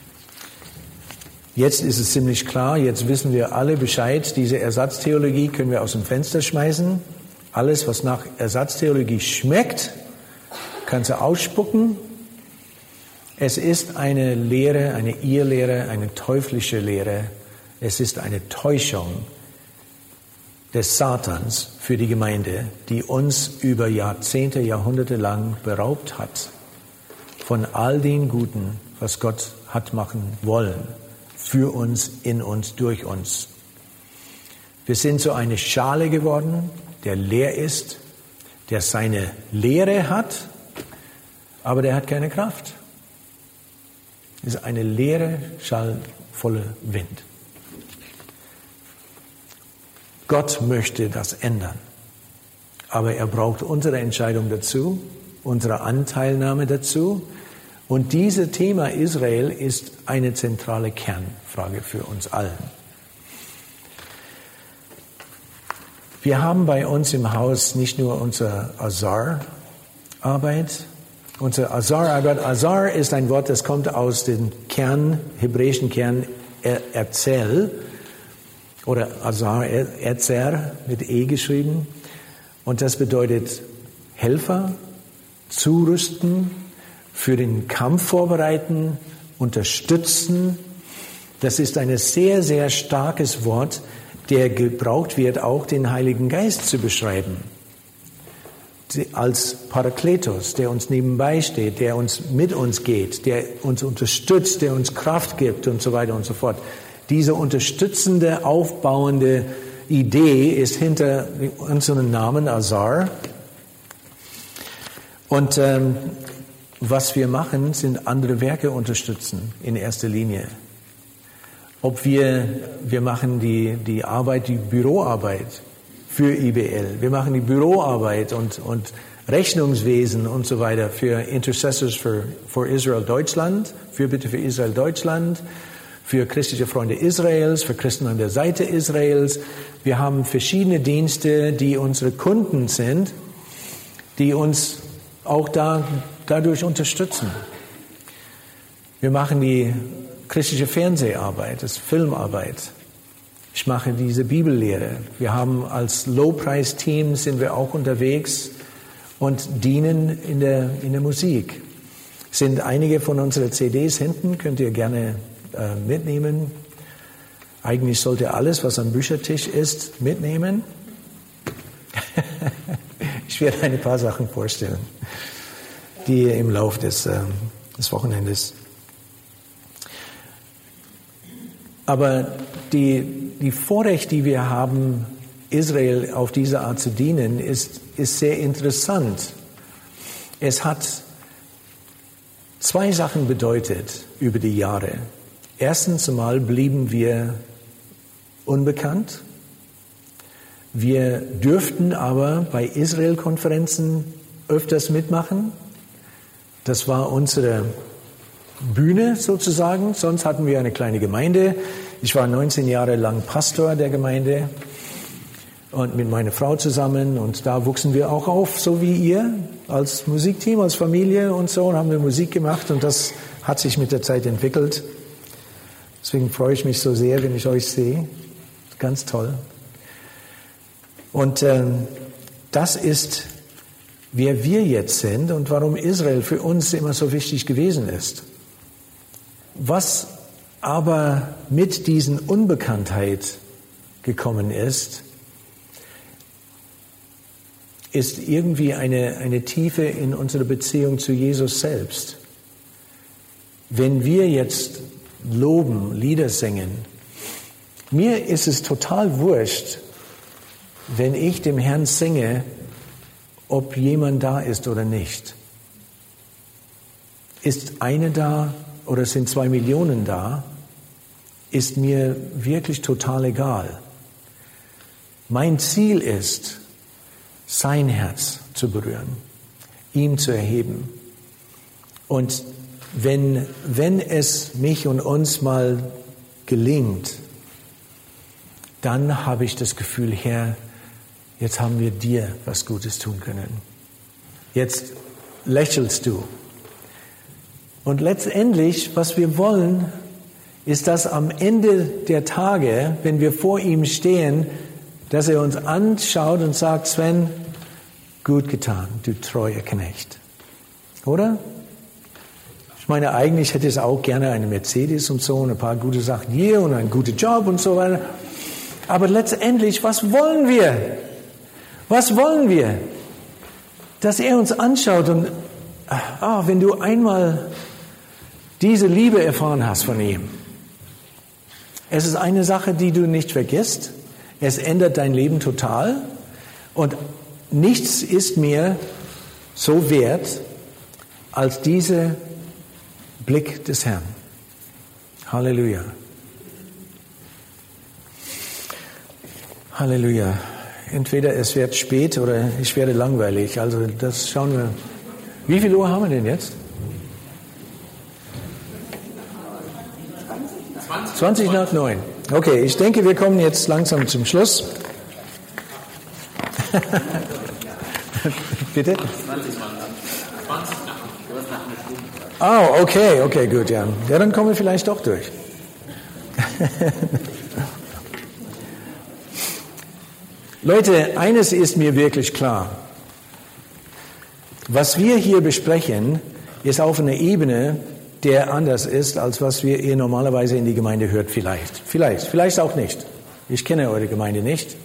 Jetzt ist es ziemlich klar, jetzt wissen wir alle Bescheid, diese Ersatztheologie können wir aus dem Fenster schmeißen. Alles, was nach Ersatztheologie schmeckt, kannst du ausspucken. Es ist eine Lehre, eine Irrlehre, eine teuflische Lehre. Es ist eine Täuschung des Satans für die Gemeinde, die uns über Jahrzehnte, Jahrhunderte lang beraubt hat von all den Guten, was Gott hat machen wollen, für uns, in uns, durch uns. Wir sind so eine Schale geworden, der leer ist, der seine Lehre hat, aber der hat keine Kraft. Es ist eine leere Schale voller Wind. Gott möchte das ändern, aber er braucht unsere Entscheidung dazu, unsere Anteilnahme dazu. Und dieses Thema Israel ist eine zentrale Kernfrage für uns allen. Wir haben bei uns im Haus nicht nur unsere Azar-Arbeit. Unsere Azar-Arbeit, Azar ist ein Wort, das kommt aus dem hebräischen Kern Erzähl oder Azar, Ezer mit E geschrieben. Und das bedeutet Helfer, zurüsten, für den Kampf vorbereiten, unterstützen. Das ist ein sehr, sehr starkes Wort, der gebraucht wird, auch den Heiligen Geist zu beschreiben. Als Parakletos, der uns nebenbei steht, der uns mit uns geht, der uns unterstützt, der uns Kraft gibt und so weiter und so fort. Diese unterstützende, aufbauende Idee ist hinter unserem Namen Azar. Und was wir machen, sind andere Werke unterstützen in erster Linie. Ob wir machen die Arbeit, die Büroarbeit für IBL. Wir machen die Büroarbeit und Rechnungswesen und so weiter für Intercessors for Israel Deutschland, Fürbitte für Israel Deutschland, für christliche Freunde Israels, für Christen an der Seite Israels. Wir haben verschiedene Dienste, die unsere Kunden sind, die uns auch dadurch unterstützen. Wir machen die christliche Fernseharbeit, das Filmarbeit. Ich mache diese Bibellehre. Wir haben als Lowpreis-Team sind wir auch unterwegs und dienen in der Musik. Sind einige von unseren CDs hinten, könnt ihr gerne mitnehmen. Eigentlich sollte alles, was am Büchertisch ist, mitnehmen. Ich werde ein paar Sachen vorstellen, die im Laufe des Wochenendes. Aber die Vorrecht, die wir haben, Israel auf diese Art zu dienen, ist sehr interessant. Es hat zwei Sachen bedeutet über die Jahre. Erstens einmal blieben wir unbekannt. Wir dürften aber bei Israel-Konferenzen öfters mitmachen. Das war unsere Bühne sozusagen. Sonst hatten wir eine kleine Gemeinde. Ich war 19 Jahre lang Pastor der Gemeinde und mit meiner Frau zusammen. Und da wuchsen wir auch auf, so wie ihr, als Musikteam, als Familie und so. Und haben wir Musik gemacht und das hat sich mit der Zeit entwickelt. Deswegen freue ich mich so sehr, wenn ich euch sehe. Ganz toll. Und das ist, wer wir jetzt sind und warum Israel für uns immer so wichtig gewesen ist. Was aber mit diesen Unbekanntheit gekommen ist irgendwie eine Tiefe in unserer Beziehung zu Jesus selbst. Wenn wir jetzt loben, Lieder singen, mir ist es total wurscht, wenn ich dem Herrn singe, ob jemand da ist oder nicht. Ist eine da oder sind 2 Millionen da, ist mir wirklich total egal. Mein Ziel ist, sein Herz zu berühren, ihm zu erheben. Und wenn es mich und uns mal gelingt, dann habe ich das Gefühl, Herr, jetzt haben wir dir was Gutes tun können. Jetzt lächelst du. Und letztendlich, was wir wollen, ist, dass am Ende der Tage, wenn wir vor ihm stehen, dass er uns anschaut und sagt, Sven, gut getan, du treuer Knecht. Oder? Ich meine, eigentlich hätte ich auch gerne eine Mercedes und so und ein paar gute Sachen hier und einen guten Job und so weiter. Aber letztendlich, was wollen wir? Was wollen wir? Dass er uns anschaut und, wenn du einmal diese Liebe erfahren hast von ihm. Es ist eine Sache, die du nicht vergisst. Es ändert dein Leben total. Und nichts ist mir so wert als dieser Blick des Herrn. Halleluja. Halleluja. Entweder es wird spät oder ich werde langweilig. Also das schauen wir. Wie viel Uhr haben wir denn jetzt? 20 nach 9. Okay, ich denke, wir kommen jetzt langsam zum Schluss. Bitte? 20 nach. Okay, gut, ja. Ja, dann kommen wir vielleicht doch durch. Leute, eines ist mir wirklich klar. Was wir hier besprechen, ist auf einer Ebene, der anders ist, als was ihr normalerweise in die Gemeinde hört, vielleicht auch nicht. Ich kenne eure Gemeinde nicht.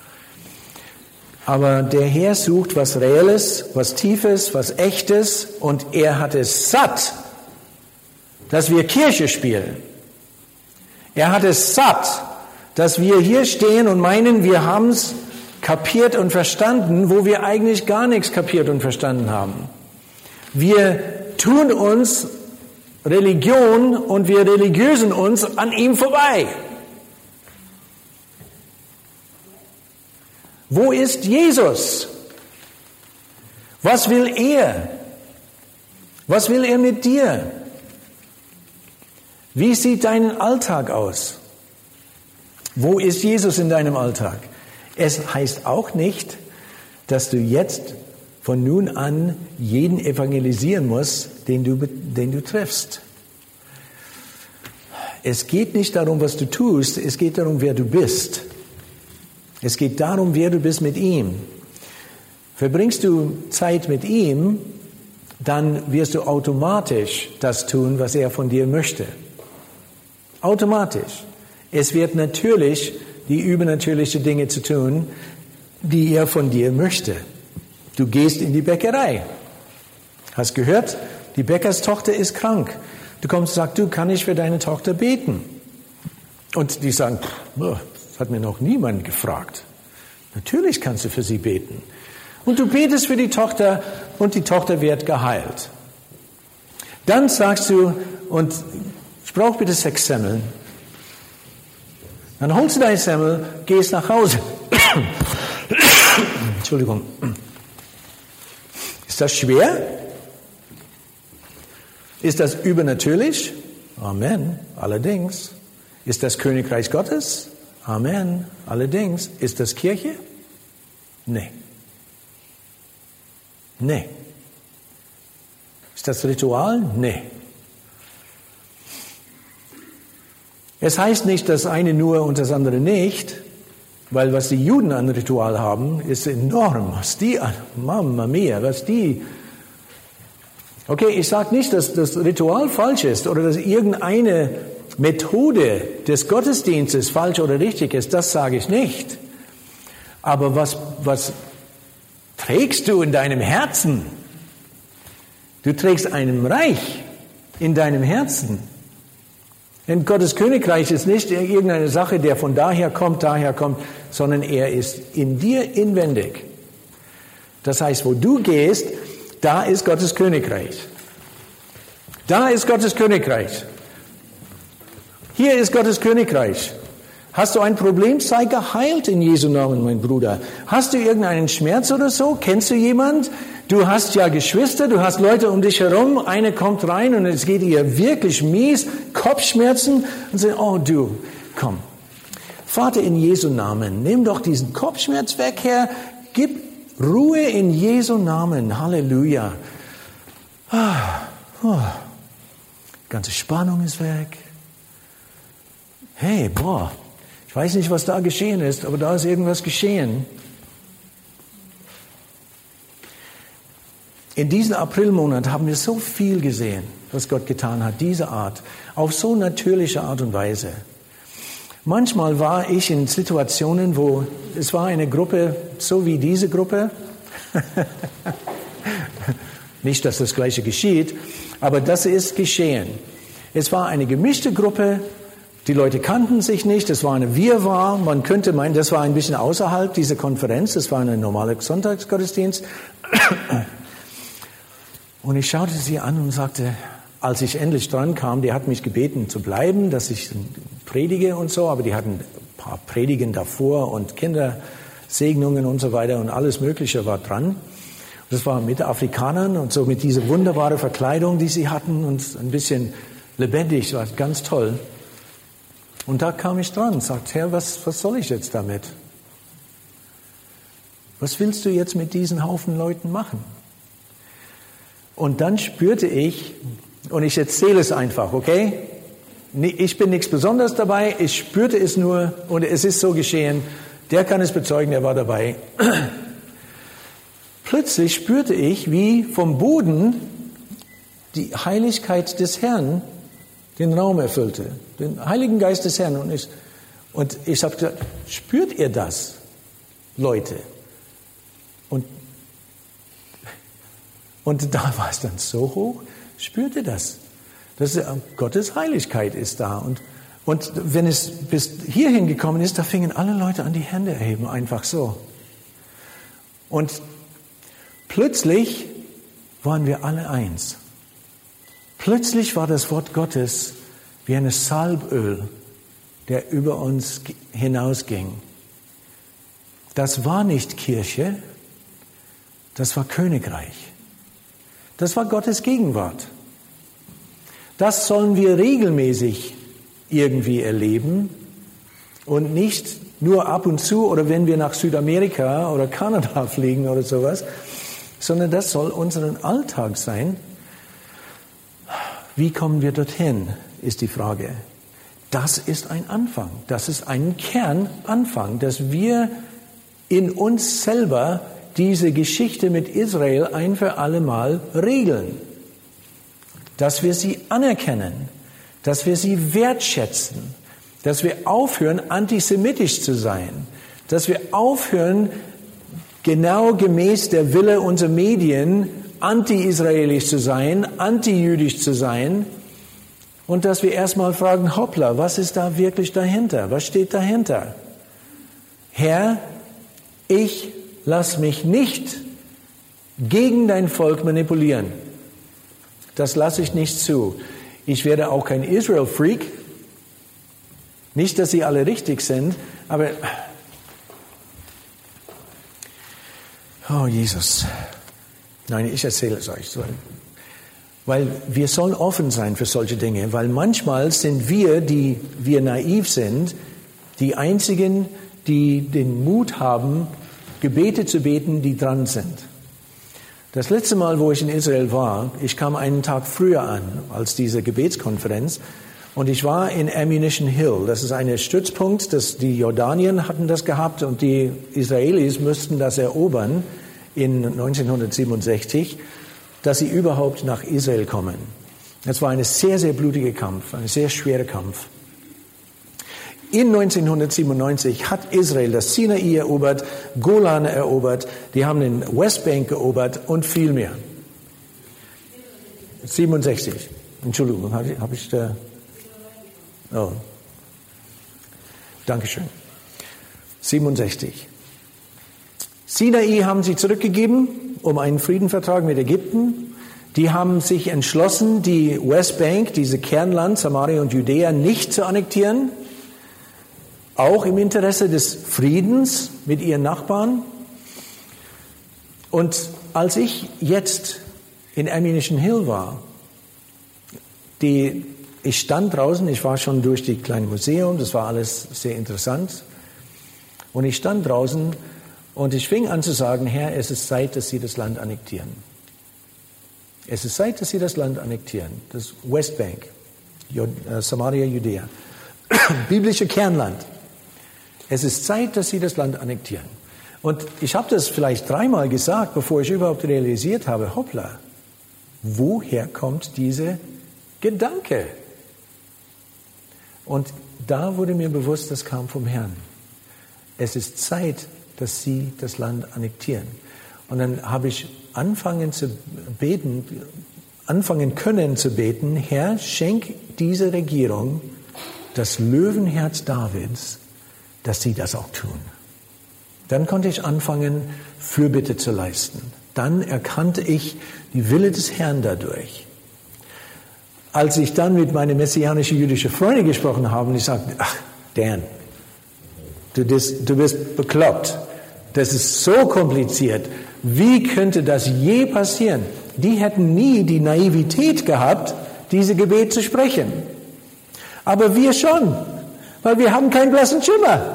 Aber der Herr sucht was Reelles, was Tiefes, was Echtes und er hat es satt, dass wir Kirche spielen. Er hat es satt, dass wir hier stehen und meinen, wir haben es kapiert und verstanden, wo wir eigentlich gar nichts kapiert und verstanden haben. Wir tun uns Religion und wir religiösen uns an ihm vorbei. Wo ist Jesus? Was will er? Was will er mit dir? Wie sieht dein Alltag aus? Wo ist Jesus in deinem Alltag? Es heißt auch nicht, dass du jetzt von nun an jeden evangelisieren musst, den du triffst. Es geht nicht darum, was du tust, es geht darum, wer du bist. Es geht darum, wer du bist mit ihm. Verbringst du Zeit mit ihm, dann wirst du automatisch das tun, was er von dir möchte. Automatisch. Es wird natürlich die übernatürliche Dinge zu tun, die er von dir möchte. Du gehst in die Bäckerei. Hast gehört? Die Bäckerstochter ist krank. Du kommst und sagst, du, kann ich für deine Tochter beten? Und die sagen, das hat mir noch niemand gefragt. Natürlich kannst du für sie beten. Und du betest für die Tochter und die Tochter wird geheilt. Dann sagst du, und ich brauche bitte 6 Semmeln. Dann holst du deine Semmel, gehst nach Hause. Entschuldigung. Ist das schwer? Ist das übernatürlich? Amen. Allerdings. Ist das Königreich Gottes? Amen. Allerdings. Ist das Kirche? Nee. Nee. Ist das Ritual? Nee. Es heißt nicht das eine nur und das andere nicht, weil was die Juden an Ritual haben, ist enorm. Was die, Mamma mia, was die. Okay, ich sage nicht, dass das Ritual falsch ist oder dass irgendeine Methode des Gottesdienstes falsch oder richtig ist, das sage ich nicht. Aber was trägst du in deinem Herzen? Du trägst einem Reich in deinem Herzen. Denn Gottes Königreich ist nicht irgendeine Sache, der von daher kommt, sondern er ist in dir inwendig. Das heißt, wo du gehst, da ist Gottes Königreich. Da ist Gottes Königreich. Hier ist Gottes Königreich. Hast du ein Problem? Sei geheilt in Jesu Namen, mein Bruder. Hast du irgendeinen Schmerz oder so? Kennst du jemand? Du hast ja Geschwister, du hast Leute um dich herum. Eine kommt rein und es geht ihr wirklich mies, Kopfschmerzen. Und sagt, oh du, komm. Vater, in Jesu Namen, nimm doch diesen Kopfschmerz weg, Herr. Gib Ruhe in Jesu Namen. Halleluja. Ganze Spannung ist weg. Hey, ich weiß nicht, was da geschehen ist, aber da ist irgendwas geschehen. In diesem Aprilmonat haben wir so viel gesehen, was Gott getan hat, diese Art, auf so natürliche Art und Weise. Manchmal war ich in Situationen, wo es war eine Gruppe, so wie diese Gruppe. Nicht, dass das Gleiche geschieht, aber das ist geschehen. Es war eine gemischte Gruppe. Die Leute kannten sich nicht, es war eine Wirrwarr, man könnte meinen, das war ein bisschen außerhalb dieser Konferenz, das war ein normaler Sonntagsgottesdienst. Und ich schaute sie an und sagte, als ich endlich dran kam, die hat mich gebeten zu bleiben, dass ich predige und so, aber die hatten ein paar Predigen davor und Kindersegnungen und so weiter und alles Mögliche war dran. Das war mit Afrikanern und so mit dieser wunderbaren Verkleidung, die sie hatten und ein bisschen lebendig, war ganz toll. Und da kam ich dran und sagte, Herr, was soll ich jetzt damit? Was willst du jetzt mit diesen Haufen Leuten machen? Und dann spürte ich, und ich erzähle es einfach, okay? Ich bin nichts Besonderes dabei, ich spürte es nur und es ist so geschehen. Der kann es bezeugen, der war dabei. Plötzlich spürte ich, wie vom Boden die Heiligkeit des Herrn den Raum erfüllte, den Heiligen Geist des Herrn. Und ich habe gesagt, spürt ihr das, Leute? Und da war es dann so hoch, spürt ihr das? Gottes Heiligkeit ist da. Und wenn es bis hierhin gekommen ist, da fingen alle Leute an, die Hände erheben, einfach so. Und plötzlich waren wir alle eins. Plötzlich war das Wort Gottes wie ein Salböl, der über uns hinausging. Das war nicht Kirche, das war Königreich. Das war Gottes Gegenwart. Das sollen wir regelmäßig irgendwie erleben und nicht nur ab und zu oder wenn wir nach Südamerika oder Kanada fliegen oder sowas, sondern das soll unseren Alltag sein. Wie kommen wir dorthin, ist die Frage. Das ist ein Anfang, das ist ein Kernanfang, dass wir in uns selber diese Geschichte mit Israel ein für alle Mal regeln. Dass wir sie anerkennen, dass wir sie wertschätzen, dass wir aufhören, antisemitisch zu sein, dass wir aufhören, genau gemäß der Wille unserer Medien anti-israelisch zu sein, anti-jüdisch zu sein und dass wir erstmal fragen, hoppla, was ist da wirklich dahinter? Was steht dahinter? Herr, ich lass mich nicht gegen dein Volk manipulieren. Das lasse ich nicht zu. Ich werde auch kein Israel-Freak. Nicht, dass sie alle richtig sind, aber Oh, Jesus. Nein, ich erzähle es euch. Weil wir sollen offen sein für solche Dinge. Weil manchmal sind wir, die wir naiv sind, die Einzigen, die den Mut haben, Gebete zu beten, die dran sind. Das letzte Mal, wo ich in Israel war, ich kam einen Tag früher an als diese Gebetskonferenz und ich war in Ammunition Hill. Das ist ein Stützpunkt, die Jordanien hatten das gehabt und die Israelis müssten das erobern in 1967, dass sie überhaupt nach Israel kommen. Das war ein sehr, sehr blutiger Kampf, ein sehr schwerer Kampf. In 1997 hat Israel das Sinai erobert, Golan erobert, die haben den Westbank erobert und viel mehr. 67. Entschuldigung, habe ich da... Oh. Dankeschön. 67. Sinai haben sie zurückgegeben, um einen Friedensvertrag mit Ägypten. Die haben sich entschlossen, die Westbank, diese Kernland, Samaria und Judäa, nicht zu annektieren. Auch im Interesse des Friedens mit ihren Nachbarn. Und als ich jetzt in Ammunition Hill war, ich stand draußen, ich war schon durch die kleine Museum, das war alles sehr interessant. Und ich stand draußen und ich fing an zu sagen, Herr, es ist Zeit, dass Sie das Land annektieren. Es ist Zeit, dass Sie das Land annektieren. Das Westbank, Samaria, Judäa. Biblische Kernland. Es ist Zeit, dass Sie das Land annektieren. Und ich habe das vielleicht 3-mal gesagt, bevor ich überhaupt realisiert habe, hoppla, woher kommt dieser Gedanke? Und da wurde mir bewusst, das kam vom Herrn. Es ist Zeit, dass Sie das Land annektieren. Und dann habe ich anfangen können zu beten, Herr, schenk dieser Regierung das Löwenherz Davids, dass sie das auch tun. Dann konnte ich anfangen, Fürbitte zu leisten. Dann erkannte ich die Wille des Herrn dadurch. Als ich dann mit meinen messianischen jüdischen Freunden gesprochen habe, und ich sagte, ach, Dan, du bist bekloppt. Das ist so kompliziert. Wie könnte das je passieren? Die hätten nie die Naivität gehabt, diese Gebet zu sprechen. Aber wir schon, weil wir haben keinen blassen Schimmer.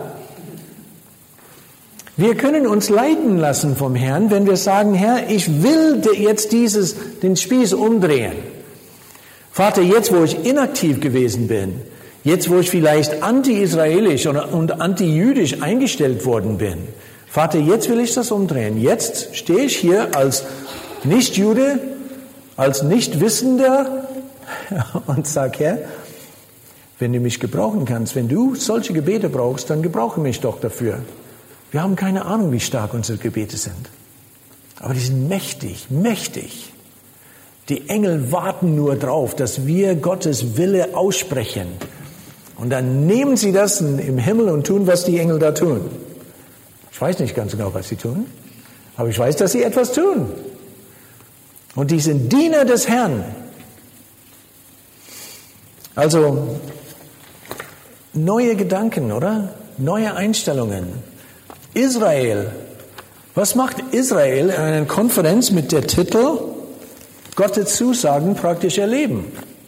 Wir können uns leiten lassen vom Herrn, wenn wir sagen, Herr, ich will jetzt den Spieß umdrehen. Vater, jetzt wo ich inaktiv gewesen bin, jetzt wo ich vielleicht anti-israelisch und anti-jüdisch eingestellt worden bin, Vater, jetzt will ich das umdrehen. Jetzt stehe ich hier als Nicht-Jude, als Nichtwissender und sage, Herr, wenn du mich gebrauchen kannst, wenn du solche Gebete brauchst, dann gebrauche mich doch dafür. Wir haben keine Ahnung, wie stark unsere Gebete sind. Aber die sind mächtig, mächtig. Die Engel warten nur drauf, dass wir Gottes Wille aussprechen. Und dann nehmen sie das im Himmel und tun, was die Engel da tun. Ich weiß nicht ganz genau, was sie tun, aber ich weiß, dass sie etwas tun. Und die sind Diener des Herrn. Also, neue Gedanken, oder? Neue Einstellungen. Israel. Was macht Israel in einer Konferenz mit der Titel Gottes Zusagen praktisch erleben?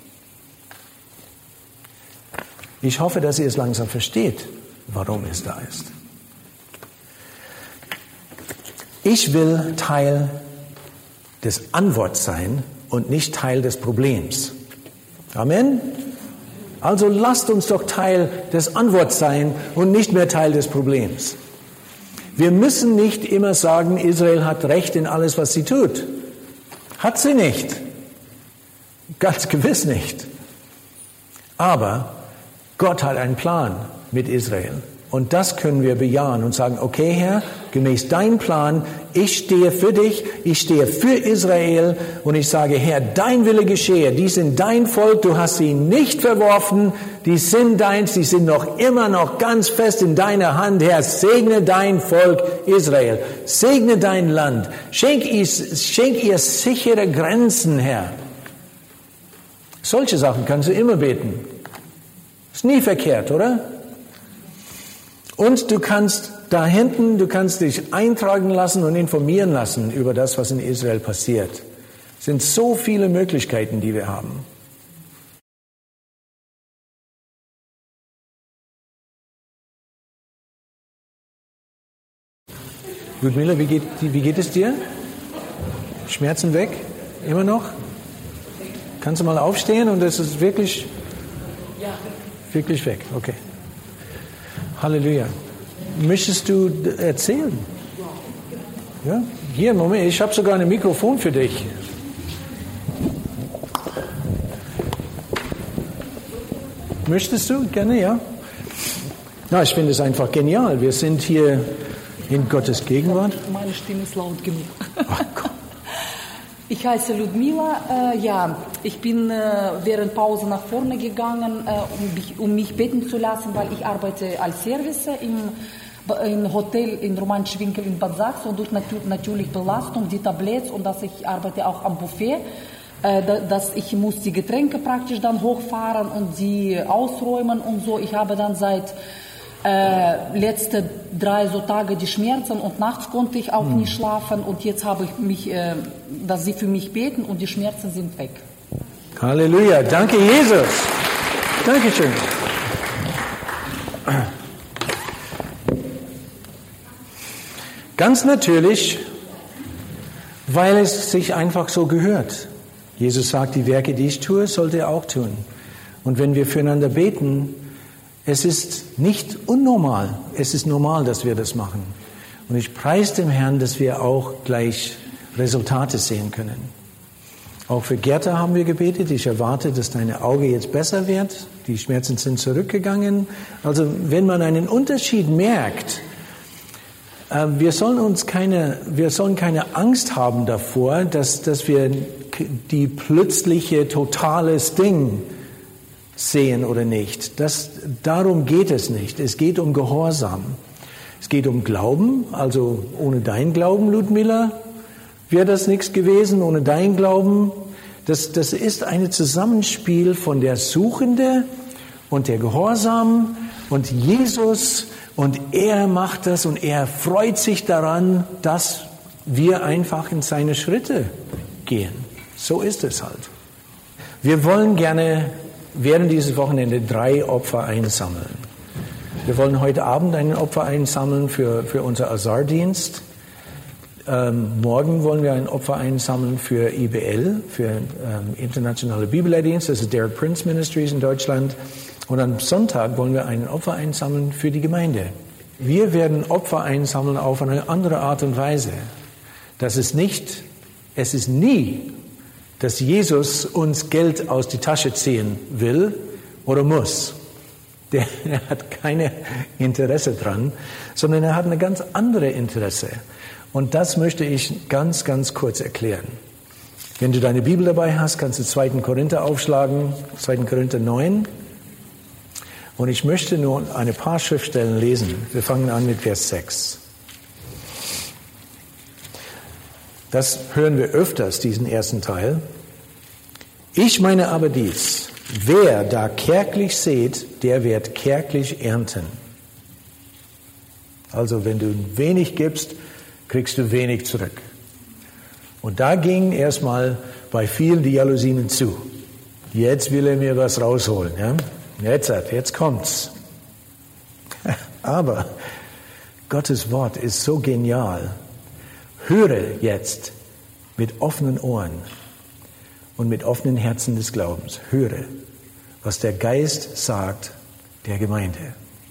Ich hoffe, dass ihr es langsam versteht, warum es da ist. Ich will Teil des Antworts sein und nicht Teil des Problems. Amen? Also lasst uns doch Teil des Antworts sein und nicht mehr Teil des Problems. Wir müssen nicht immer sagen, Israel hat Recht in alles, was sie tut. Hat sie nicht. Ganz gewiss nicht. Aber Gott hat einen Plan mit Israel. Und das können wir bejahen und sagen, okay Herr, gemäß deinem Plan, ich stehe für dich, ich stehe für Israel und ich sage, Herr, dein Wille geschehe, die sind dein Volk, du hast sie nicht verworfen, die sind deins, die sind noch immer noch ganz fest in deiner Hand, Herr, segne dein Volk Israel, segne dein Land, schenk ihr sichere Grenzen, Herr. Solche Sachen kannst du immer beten. Ist nie verkehrt, oder? Und du kannst da hinten, du kannst dich eintragen lassen und informieren lassen über das, was in Israel passiert. Es sind so viele Möglichkeiten, die wir haben. Ludmila, wie geht es dir? Schmerzen weg? Immer noch? Kannst du mal aufstehen und es ist wirklich weg? Okay. Halleluja. Möchtest du erzählen? Ja? Hier, Moment, ich habe sogar ein Mikrofon für dich. Möchtest du? Gerne, ja. Na, ich finde es einfach genial. Wir sind hier in Gottes Gegenwart. Meine Stimme ist laut genug. Ach Gott. Ich heiße Ludmila. Ich bin während Pause nach vorne gegangen, um mich beten zu lassen, weil ich arbeite als Service im Hotel in Romantisch Winkel in Bad Sachs und durch natürlich Belastung, die Tabletts und dass ich arbeite auch am Buffet. Dass ich muss die Getränke praktisch dann hochfahren und die ausräumen und so. Ich habe dann seit letzte 3 so Tage die Schmerzen und nachts konnte ich auch nicht schlafen und jetzt habe ich mich, dass sie für mich beten und die Schmerzen sind weg. Halleluja, danke Jesus. Dankeschön. Ganz natürlich, weil es sich einfach so gehört. Jesus sagt, die Werke, die ich tue, sollt ihr auch tun. Und wenn wir füreinander beten, es ist nicht unnormal, es ist normal, dass wir das machen. Und ich preise dem Herrn, dass wir auch gleich Resultate sehen können. Auch für Gerda haben wir gebetet. Ich erwarte, dass deine Auge jetzt besser wird. Die Schmerzen sind zurückgegangen. Also wenn man einen Unterschied merkt, wir sollen keine Angst haben davor, dass wir die plötzliche totales Ding sehen oder nicht. Darum geht es nicht. Es geht um Gehorsam. Es geht um Glauben. Also ohne dein Glauben, Ludmila, wäre das nichts gewesen. Ohne dein Glauben. Das ist ein Zusammenspiel von der Suchende und der Gehorsam und Jesus. Und er macht das und er freut sich daran, dass wir einfach in seine Schritte gehen. So ist es halt. Wir wollen gerne während dieses Wochenende 3 Opfer einsammeln. Wir wollen heute Abend ein Opfer einsammeln für unser Azar-Dienst. Morgen wollen wir ein Opfer einsammeln für IBL, für Internationale Bibellehrdienst. Das ist Derek Prince Ministries in Deutschland. Und am Sonntag wollen wir ein Opfer einsammeln für die Gemeinde. Wir werden Opfer einsammeln auf eine andere Art und Weise. Es ist nie, dass Jesus uns Geld aus die Tasche ziehen will oder muss. Der hat kein Interesse dran, sondern er hat eine ganz andere Interesse. Und das möchte ich ganz, ganz kurz erklären. Wenn du deine Bibel dabei hast, kannst du 2. Korinther aufschlagen, 2. Korinther 9. Und ich möchte nur ein paar Schriftstellen lesen. Wir fangen an mit Vers 6. Das hören wir öfters, diesen ersten Teil. Ich meine aber dies, wer da kärglich sät, der wird kärglich ernten. Also wenn du wenig gibst, kriegst du wenig zurück. Und da ging erstmal bei vielen die Jalousien zu. Jetzt will er mir was rausholen. Ja? Jetzt kommt's. Aber Gottes Wort ist so genial. Höre jetzt mit offenen Ohren und mit offenen Herzen des Glaubens. Höre, was der Geist sagt der Gemeinde.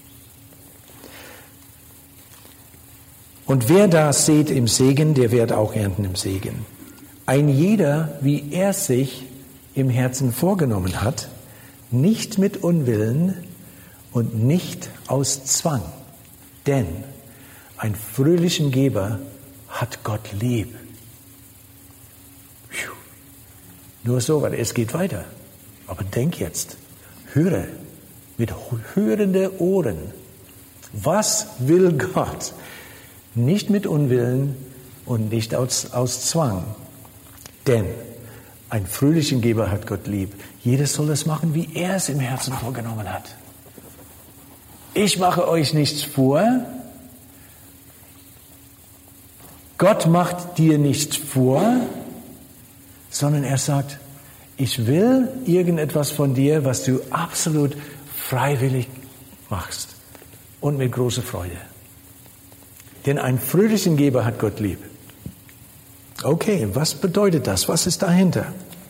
Und wer da sät im Segen, der wird auch ernten im Segen. Ein jeder, wie er sich im Herzen vorgenommen hat, nicht mit Unwillen und nicht aus Zwang. Denn einen fröhlichen Geber hat Gott lieb. Nur so, weil es geht weiter. Aber denk jetzt, höre mit hörenden Ohren. Was will Gott? Nicht mit Unwillen und nicht aus Zwang. Denn einen fröhlichen Geber hat Gott lieb. Jeder soll es machen, wie er es im Herzen vorgenommen hat. Ich mache euch nichts vor, Gott macht dir nichts vor, sondern er sagt, ich will irgendetwas von dir, was du absolut freiwillig machst und mit großer Freude. Denn einen fröhlichen Geber hat Gott lieb. Okay, was bedeutet das? Was ist dahinter?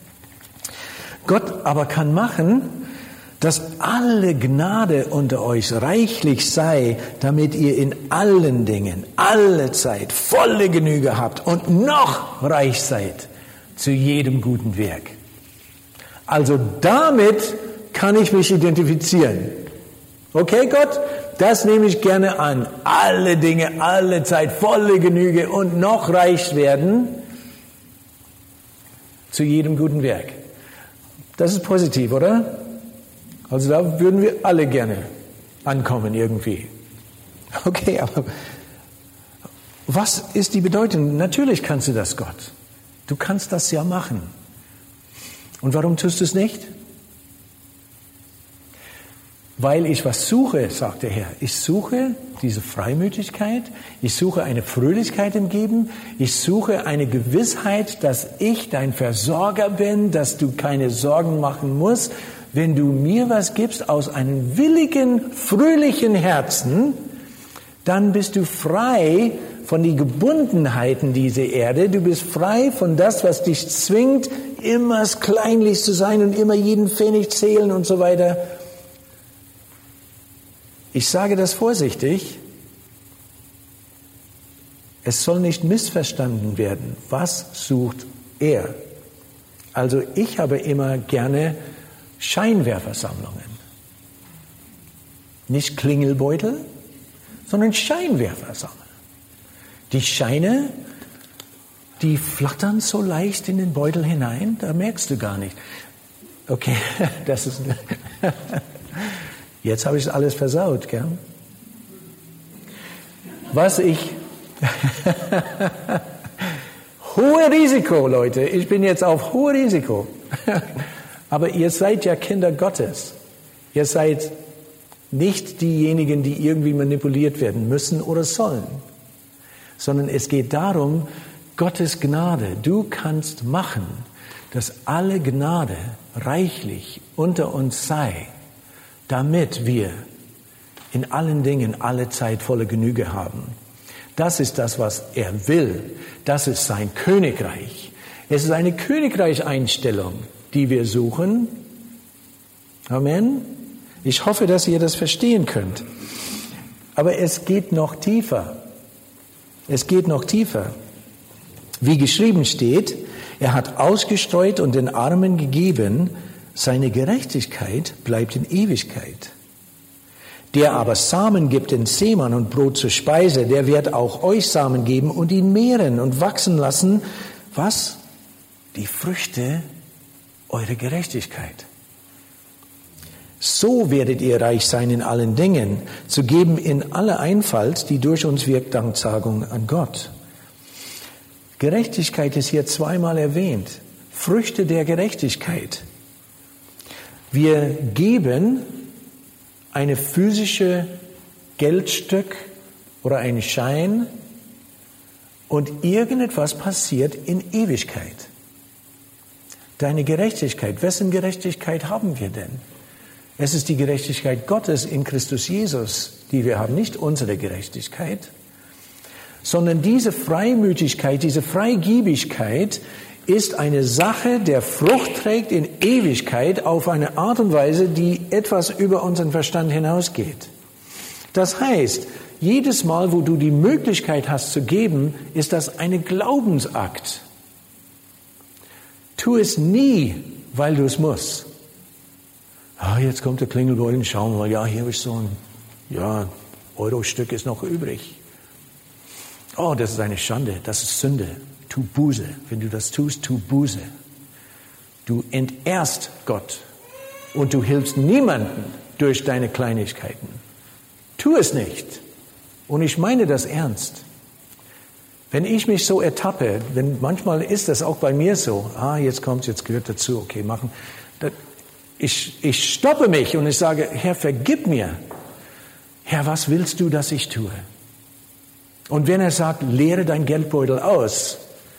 Gott aber kann machen, dass alle Gnade unter euch reichlich sei, damit ihr in allen Dingen, alle Zeit volle Genüge habt und noch reich seid zu jedem guten Werk. Also damit kann ich mich identifizieren. Okay, Gott? Das nehme ich gerne an. Alle Dinge, alle Zeit, volle Genüge und noch reich werden zu jedem guten Werk. Das ist positiv, oder? Also da würden wir alle gerne ankommen irgendwie. Okay, aber was ist die Bedeutung? Natürlich kannst du das, Gott. Du kannst das ja machen. Und warum tust du es nicht? Weil ich was suche, sagt der Herr. Ich suche diese Freimütigkeit, ich suche eine Fröhlichkeit im Geben, ich suche eine Gewissheit, dass ich dein Versorger bin, dass du keine Sorgen machen musst. Wenn du mir was gibst aus einem willigen, fröhlichen Herzen, dann bist du frei von den Gebundenheiten dieser Erde. Du bist frei von das, was dich zwingt, immer kleinlich zu sein und immer jeden Pfennig zählen und so weiter. Ich sage das vorsichtig. Es soll nicht missverstanden werden. Was sucht er? Also ich habe immer gerne Scheinwerfersammlungen. Nicht Klingelbeutel, sondern Scheinwerfersammlungen. Die Scheine, die flattern so leicht in den Beutel hinein, da merkst du gar nicht. Okay, das ist... Jetzt habe ich alles versaut, gell? Hohe Risiko, Leute. Ich bin jetzt auf hohe Risiko. Aber ihr seid ja Kinder Gottes. Ihr seid nicht diejenigen, die irgendwie manipuliert werden müssen oder sollen. Sondern es geht darum, Gottes Gnade. Du kannst machen, dass alle Gnade reichlich unter uns sei, damit wir in allen Dingen alle Zeit volle Genüge haben. Das ist das, was er will. Das ist sein Königreich. Es ist eine Königreich-Einstellung, die wir suchen. Amen. Ich hoffe, dass ihr das verstehen könnt. Aber es geht noch tiefer. Es geht noch tiefer. Wie geschrieben steht, er hat ausgestreut und den Armen gegeben, seine Gerechtigkeit bleibt in Ewigkeit. Der aber Samen gibt den Seemann und Brot zur Speise, der wird auch euch Samen geben und ihn mehren und wachsen lassen. Was? Die Früchte eurer Gerechtigkeit. So werdet ihr reich sein in allen Dingen, zu geben in alle Einfalt, die durch uns wirkt, Danksagung an Gott. Gerechtigkeit ist hier zweimal erwähnt. Früchte der Gerechtigkeit. Wir geben eine physische Geldstück oder einen Schein und irgendetwas passiert in Ewigkeit. Deine Gerechtigkeit, wessen Gerechtigkeit haben wir denn? Es ist die Gerechtigkeit Gottes in Christus Jesus, die wir haben, nicht unsere Gerechtigkeit, sondern diese Freimütigkeit, diese Freigiebigkeit ist eine Sache, der Frucht trägt in Ewigkeit auf eine Art und Weise, die etwas über unseren Verstand hinausgeht. Das heißt, jedes Mal, wo du die Möglichkeit hast zu geben, ist das ein Glaubensakt. Tu es nie, weil du es musst. Jetzt kommt der Klingelbeutel, schauen wir mal, ja, hier habe ich so ein Euro-Stück ist noch übrig. Oh, das ist eine Schande, das ist Sünde. Tu Buße. Wenn du das tust, tu Buße. Du entehrst Gott und du hilfst niemanden durch deine Kleinigkeiten. Tu es nicht. Und ich meine das ernst. Wenn ich mich so ertappe, manchmal ist das auch bei mir so, jetzt gehört dazu, okay, machen. Ich stoppe mich und ich sage, Herr, vergib mir. Herr, was willst du, dass ich tue? Und wenn er sagt, leere dein Geldbeutel aus,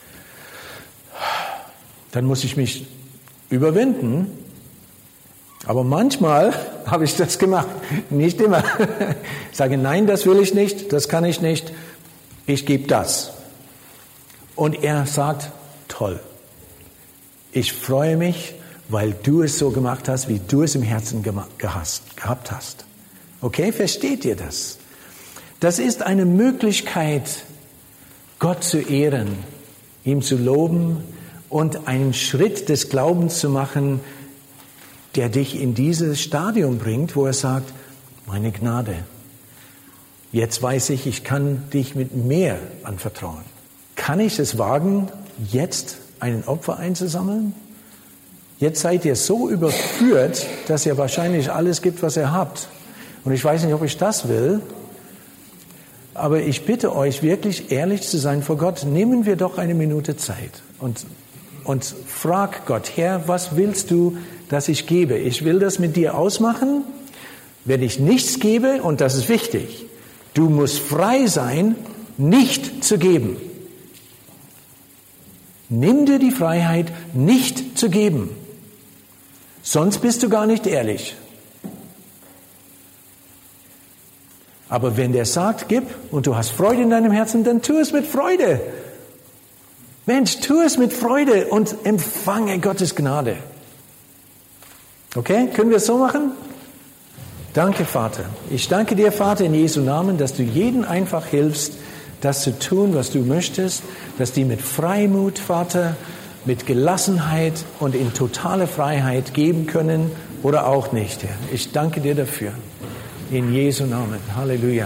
dann muss ich mich überwinden. Aber manchmal habe ich das gemacht, nicht immer. Ich sage, nein, das will ich nicht, das kann ich nicht, ich gebe das. Und er sagt, toll, ich freue mich, weil du es so gemacht hast, wie du es im Herzen gehabt hast. Okay, versteht ihr das? Das ist eine Möglichkeit, Gott zu ehren, ihm zu loben und einen Schritt des Glaubens zu machen, der dich in dieses Stadium bringt, wo er sagt, meine Gnade, jetzt weiß ich, ich kann dich mit mehr anvertrauen. Kann ich es wagen, jetzt einen Opfer einzusammeln? Jetzt seid ihr so überführt, dass ihr wahrscheinlich alles gibt, was ihr habt. Und ich weiß nicht, ob ich das will, aber ich bitte euch wirklich ehrlich zu sein vor Gott. Nehmen wir doch eine Minute Zeit und frag Gott, Herr, was willst du, dass ich gebe? Ich will das mit dir ausmachen. Wenn ich nichts gebe, und das ist wichtig, du musst frei sein, nicht zu geben. Nimm dir die Freiheit, nicht zu geben. Sonst bist du gar nicht ehrlich. Aber wenn der sagt, gib, und du hast Freude in deinem Herzen, dann tu es mit Freude. Mensch, tu es mit Freude und empfange Gottes Gnade. Okay, können wir es so machen? Danke, Vater. Ich danke dir, Vater, in Jesu Namen, dass du jeden einfach hilfst, das zu tun, was du möchtest, dass die mit Freimut, Vater, mit Gelassenheit und in totale Freiheit geben können oder auch nicht, Herr. Ich danke dir dafür. In Jesu Namen. Halleluja.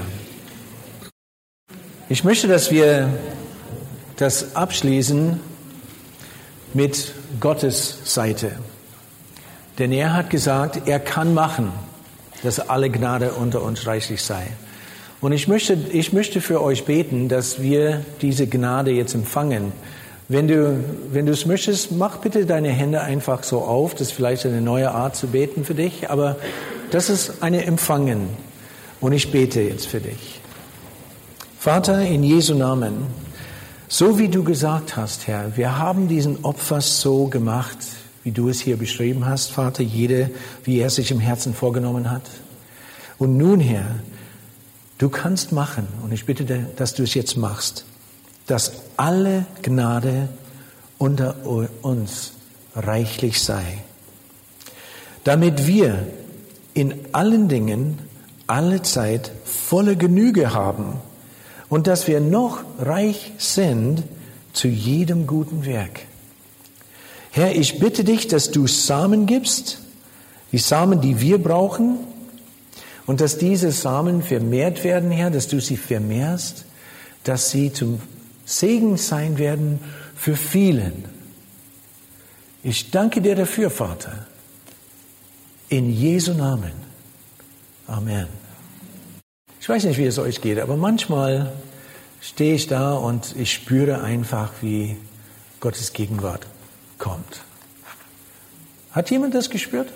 Ich möchte, dass wir das abschließen mit Gottes Seite. Denn er hat gesagt, er kann machen, dass alle Gnade unter uns reichlich sei. Und ich möchte für euch beten, dass wir diese Gnade jetzt empfangen. Wenn du es möchtest, mach bitte deine Hände einfach so auf. Das ist vielleicht eine neue Art zu beten für dich, aber das ist eine Empfangen. Und ich bete jetzt für dich. Vater, in Jesu Namen, so wie du gesagt hast, Herr, wir haben diesen Opfer so gemacht, wie du es hier beschrieben hast, Vater, jede, wie er sich im Herzen vorgenommen hat. Und nun, Herr, du kannst machen, und ich bitte, dass du es jetzt machst, dass alle Gnade unter uns reichlich sei, damit wir in allen Dingen alle Zeit volle Genüge haben und dass wir noch reich sind zu jedem guten Werk. Herr, ich bitte dich, dass du Samen gibst, die Samen, die wir brauchen, und dass diese Samen vermehrt werden, Herr, dass du sie vermehrst, dass sie zum Segen sein werden für vielen. Ich danke dir dafür, Vater. In Jesu Namen. Amen. Ich weiß nicht, wie es euch geht, aber manchmal stehe ich da und ich spüre einfach, wie Gottes Gegenwart kommt. Hat jemand das gespürt?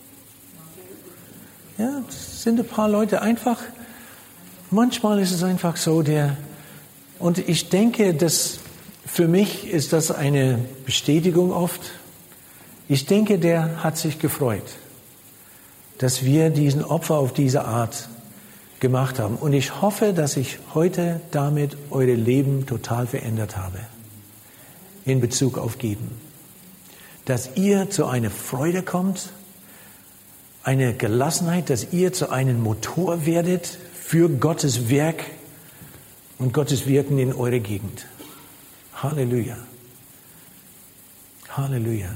Ja, es sind ein paar Leute einfach, manchmal ist es einfach so, und ich denke, dass für mich ist das eine Bestätigung oft. Ich denke, der hat sich gefreut, dass wir diesen Opfer auf diese Art gemacht haben. Und ich hoffe, dass ich heute damit eure Leben total verändert habe in Bezug auf Geben. Dass ihr zu einer Freude kommt, eine Gelassenheit, dass ihr zu einem Motor werdet für Gottes Werk und Gottes Wirken in eurer Gegend. Halleluja. Halleluja.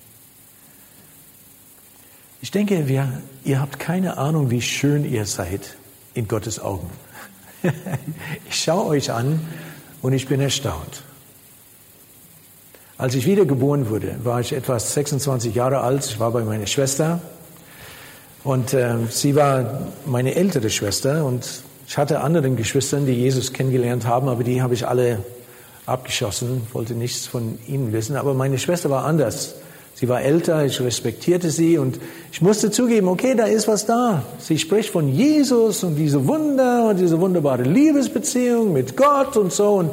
Ich denke, ihr habt keine Ahnung, wie schön ihr seid in Gottes Augen. Ich schaue euch an und ich bin erstaunt. Als ich wiedergeboren wurde, war ich etwa 26 Jahre alt. Ich war bei meiner Schwester und sie war meine ältere Schwester und ich hatte anderen Geschwistern, die Jesus kennengelernt haben, aber die habe ich alle abgeschossen, wollte nichts von ihnen wissen. Aber meine Schwester war anders. Sie war älter, ich respektierte sie und ich musste zugeben, okay, da ist was da. Sie spricht von Jesus und diese Wunder und diese wunderbare Liebesbeziehung mit Gott und so.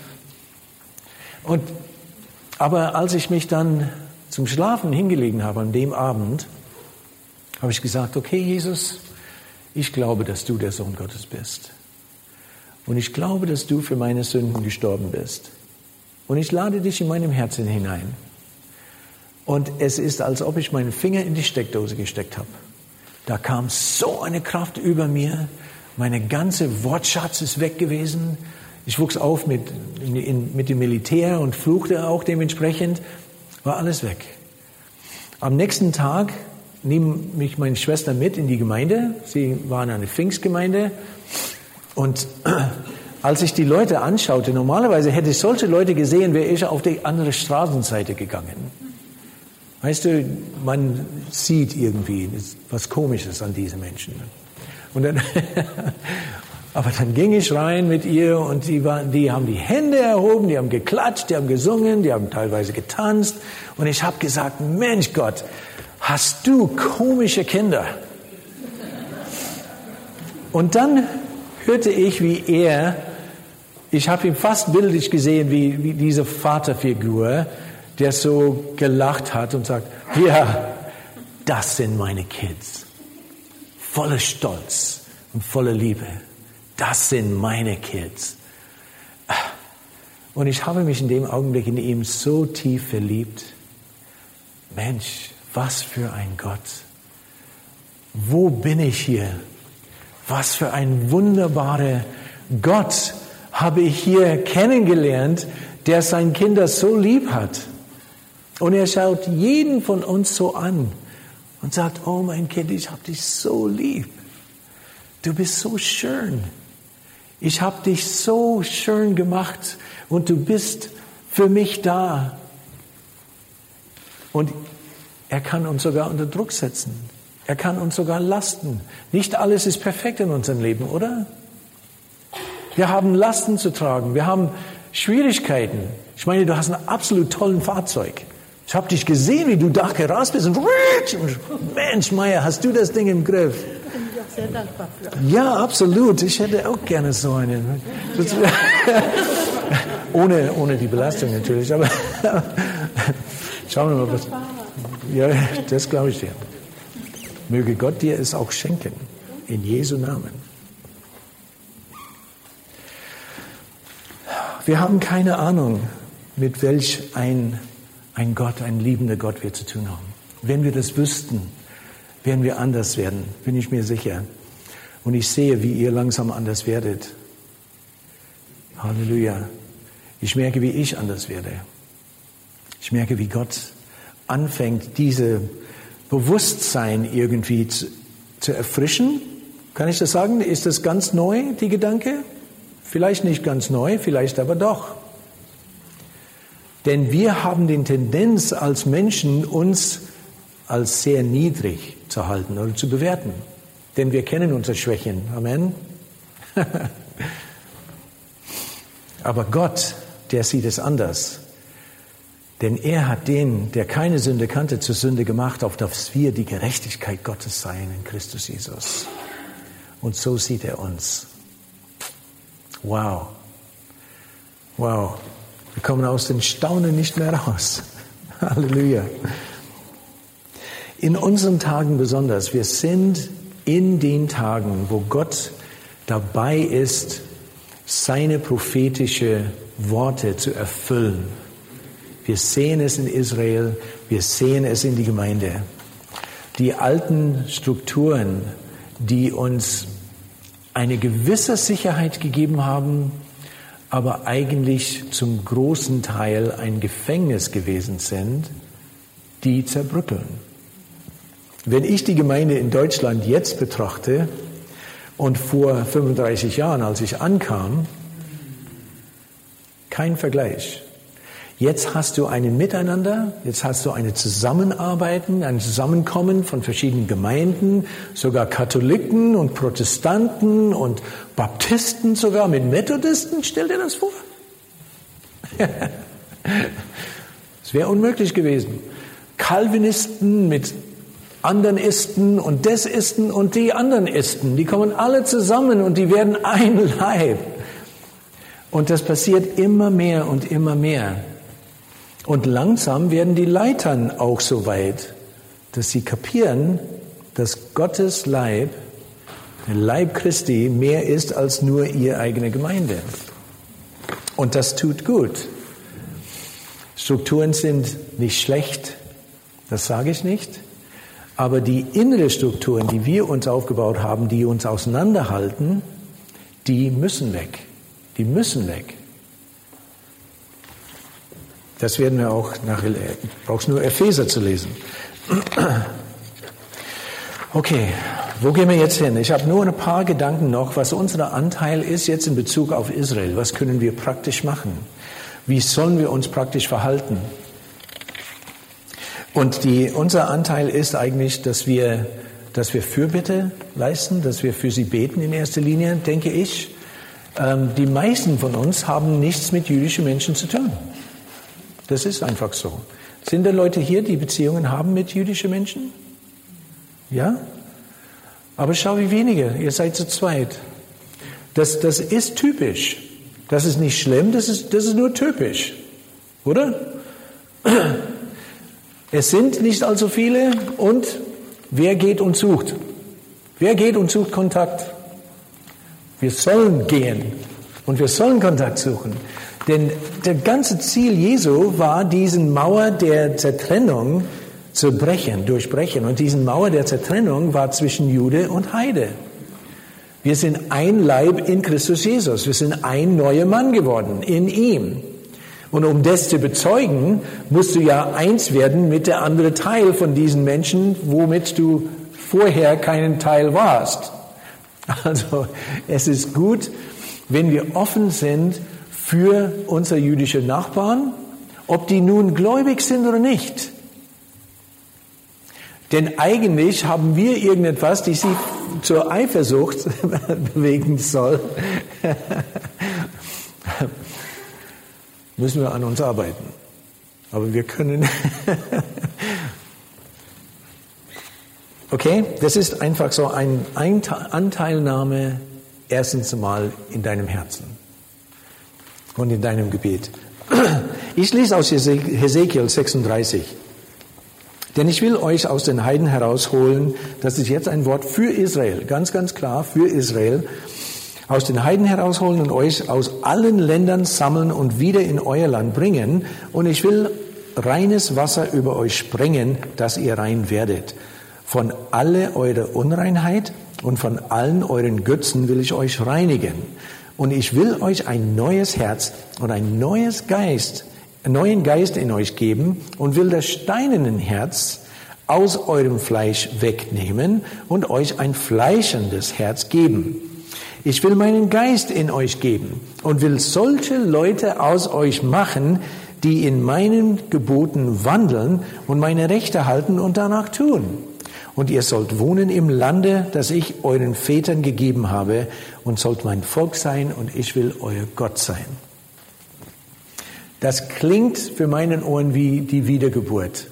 Aber als ich mich dann zum Schlafen hingelegen habe an dem Abend, habe ich gesagt, okay, Jesus, ich glaube, dass du der Sohn Gottes bist. Und ich glaube, dass du für meine Sünden gestorben bist. Und ich lade dich in meinem Herzen hinein. Und es ist, als ob ich meinen Finger in die Steckdose gesteckt habe. Da kam so eine Kraft über mir. Meine ganze Wortschatz ist weg gewesen. Ich wuchs auf mit dem Militär und fluchte auch dementsprechend. War alles weg. Am nächsten Tag nahm mich meine Schwester mit in die Gemeinde. Sie waren eine Pfingstgemeinde. Und als ich die Leute anschaute, normalerweise hätte ich solche Leute gesehen, wäre ich auf die andere Straßenseite gegangen. Weißt du, man sieht irgendwie was Komisches an diesen Menschen. Und dann, aber dann ging ich rein mit ihr und die haben die Hände erhoben, die haben geklatscht, die haben gesungen, die haben teilweise getanzt. Und ich habe gesagt, Mensch Gott, hast du komische Kinder? Und dann hörte ich, wie ich habe ihn fast bildlich gesehen, wie diese Vaterfigur, der so gelacht hat und sagt, ja, das sind meine Kids. Voller Stolz und voller Liebe. Das sind meine Kids. Und ich habe mich in dem Augenblick in ihm so tief verliebt. Mensch, was für ein Gott. Wo bin ich hier? Was für ein wunderbarer Gott habe ich hier kennengelernt, der seine Kinder so lieb hat. Und er schaut jeden von uns so an und sagt, oh mein Kind, ich habe dich so lieb. Du bist so schön. Ich habe dich so schön gemacht und du bist für mich da. Und er kann uns sogar unter Druck setzen. Er kann uns sogar lasten. Nicht alles ist perfekt in unserem Leben, oder? Wir haben Lasten zu tragen. Wir haben Schwierigkeiten. Ich meine, du hast ein absolut tolles Fahrzeug. Ich habe dich gesehen, wie du da gerast bist. Und Mensch, Meier, hast du das Ding im Griff? Da bin ich auch sehr dankbar für. Ja, absolut. Ich hätte auch gerne so einen. ohne die Belastung natürlich. Aber schauen wir mal, was. Ja, das glaube ich dir. Möge Gott dir es auch schenken. In Jesu Namen. Wir haben keine Ahnung, mit welch ein Gott, ein liebender Gott wir zu tun haben. Wenn wir das wüssten, werden wir anders werden, bin ich mir sicher. Und ich sehe, wie ihr langsam anders werdet. Halleluja. Ich merke, wie ich anders werde. Ich merke, wie Gott anfängt, diese Bewusstsein irgendwie zu erfrischen. Kann ich das sagen? Ist das ganz neu, die Gedanke? Vielleicht nicht ganz neu, vielleicht aber doch. Denn wir haben die Tendenz als Menschen, uns als sehr niedrig zu halten oder zu bewerten. Denn wir kennen unsere Schwächen. Amen. Aber Gott, der sieht es anders. Denn er hat den, der keine Sünde kannte, zur Sünde gemacht, auf dass wir die Gerechtigkeit Gottes seien in Christus Jesus. Und so sieht er uns. Wow. Wow. Wir kommen aus dem Staunen nicht mehr raus. Halleluja. In unseren Tagen besonders, wir sind in den Tagen, wo Gott dabei ist, seine prophetische Worte zu erfüllen. Wir sehen es in Israel, wir sehen es in die Gemeinde. Die alten Strukturen, die uns eine gewisse Sicherheit gegeben haben, aber eigentlich zum großen Teil ein Gefängnis gewesen sind, die zerbröckeln. Wenn ich die Gemeinde in Deutschland jetzt betrachte und vor 35 Jahren, als ich ankam, kein Vergleich. Jetzt hast du ein Miteinander, jetzt hast du eine Zusammenarbeiten, ein Zusammenkommen von verschiedenen Gemeinden, sogar Katholiken und Protestanten und Baptisten sogar mit Methodisten. Stell dir das vor. Es wäre unmöglich gewesen. Calvinisten mit anderen Isten und des Isten und die anderen Isten. Die kommen alle zusammen und die werden ein Leib. Und das passiert immer mehr und immer mehr. Und langsam werden die Leitern auch so weit, dass sie kapieren, dass Gottes Leib, der Leib Christi, mehr ist als nur ihre eigene Gemeinde. Und das tut gut. Strukturen sind nicht schlecht, das sage ich nicht. Aber die inneren Strukturen, die wir uns aufgebaut haben, die uns auseinanderhalten, die müssen weg. Die müssen weg. Das werden wir auch nachher, brauchst nur Epheser zu lesen. Okay, wo gehen wir jetzt hin? Ich habe nur ein paar Gedanken noch, was unser Anteil ist jetzt in Bezug auf Israel. Was können wir praktisch machen? Wie sollen wir uns praktisch verhalten? Und unser Anteil ist eigentlich, dass wir Fürbitte leisten, dass wir für sie beten in erster Linie, denke ich. Die meisten von uns haben nichts mit jüdischen Menschen zu tun. Das ist einfach so. Sind da Leute hier, die Beziehungen haben mit jüdischen Menschen? Ja? Aber schau, wie wenige. Ihr seid zu zweit. Das ist typisch. Das ist nicht schlimm, das ist nur typisch. Oder? Es sind nicht allzu viele und wer geht und sucht? Wer geht und sucht Kontakt? Wir sollen gehen und wir sollen Kontakt suchen. Denn das ganze Ziel Jesu war, diesen Mauer der Zertrennung zu durchbrechen. Und diese Mauer der Zertrennung war zwischen Jude und Heide. Wir sind ein Leib in Christus Jesus. Wir sind ein neuer Mann geworden in ihm. Und um das zu bezeugen, musst du ja eins werden mit der anderen Teil von diesen Menschen, womit du vorher keinen Teil warst. Also es ist gut, wenn wir offen sind für unsere jüdischen Nachbarn, ob die nun gläubig sind oder nicht. Denn eigentlich haben wir irgendetwas, die sie zur Eifersucht bewegen soll. Müssen wir an uns arbeiten. Aber wir können. Okay, das ist einfach so eine Anteilnahme erstens mal in deinem Herzen und in deinem Gebet. Ich lese aus Hesekiel 36. Denn ich will euch aus den Heiden herausholen, das ist jetzt ein Wort für Israel, ganz, ganz klar für Israel, aus den Heiden herausholen und euch aus allen Ländern sammeln und wieder in euer Land bringen. Und ich will reines Wasser über euch sprengen, dass ihr rein werdet. Von alle eurer Unreinheit und von allen euren Götzen will ich euch reinigen. Und ich will euch ein neues Herz und einen neuen Geist in euch geben und will das steinerne Herz aus eurem Fleisch wegnehmen und euch ein fleischendes Herz geben. Ich will meinen Geist in euch geben und will solche Leute aus euch machen, die in meinen Geboten wandeln und meine Rechte halten und danach tun. Und ihr sollt wohnen im Lande, das ich euren Vätern gegeben habe, und sollt mein Volk sein, und ich will euer Gott sein. Das klingt für meinen Ohren wie die Wiedergeburt.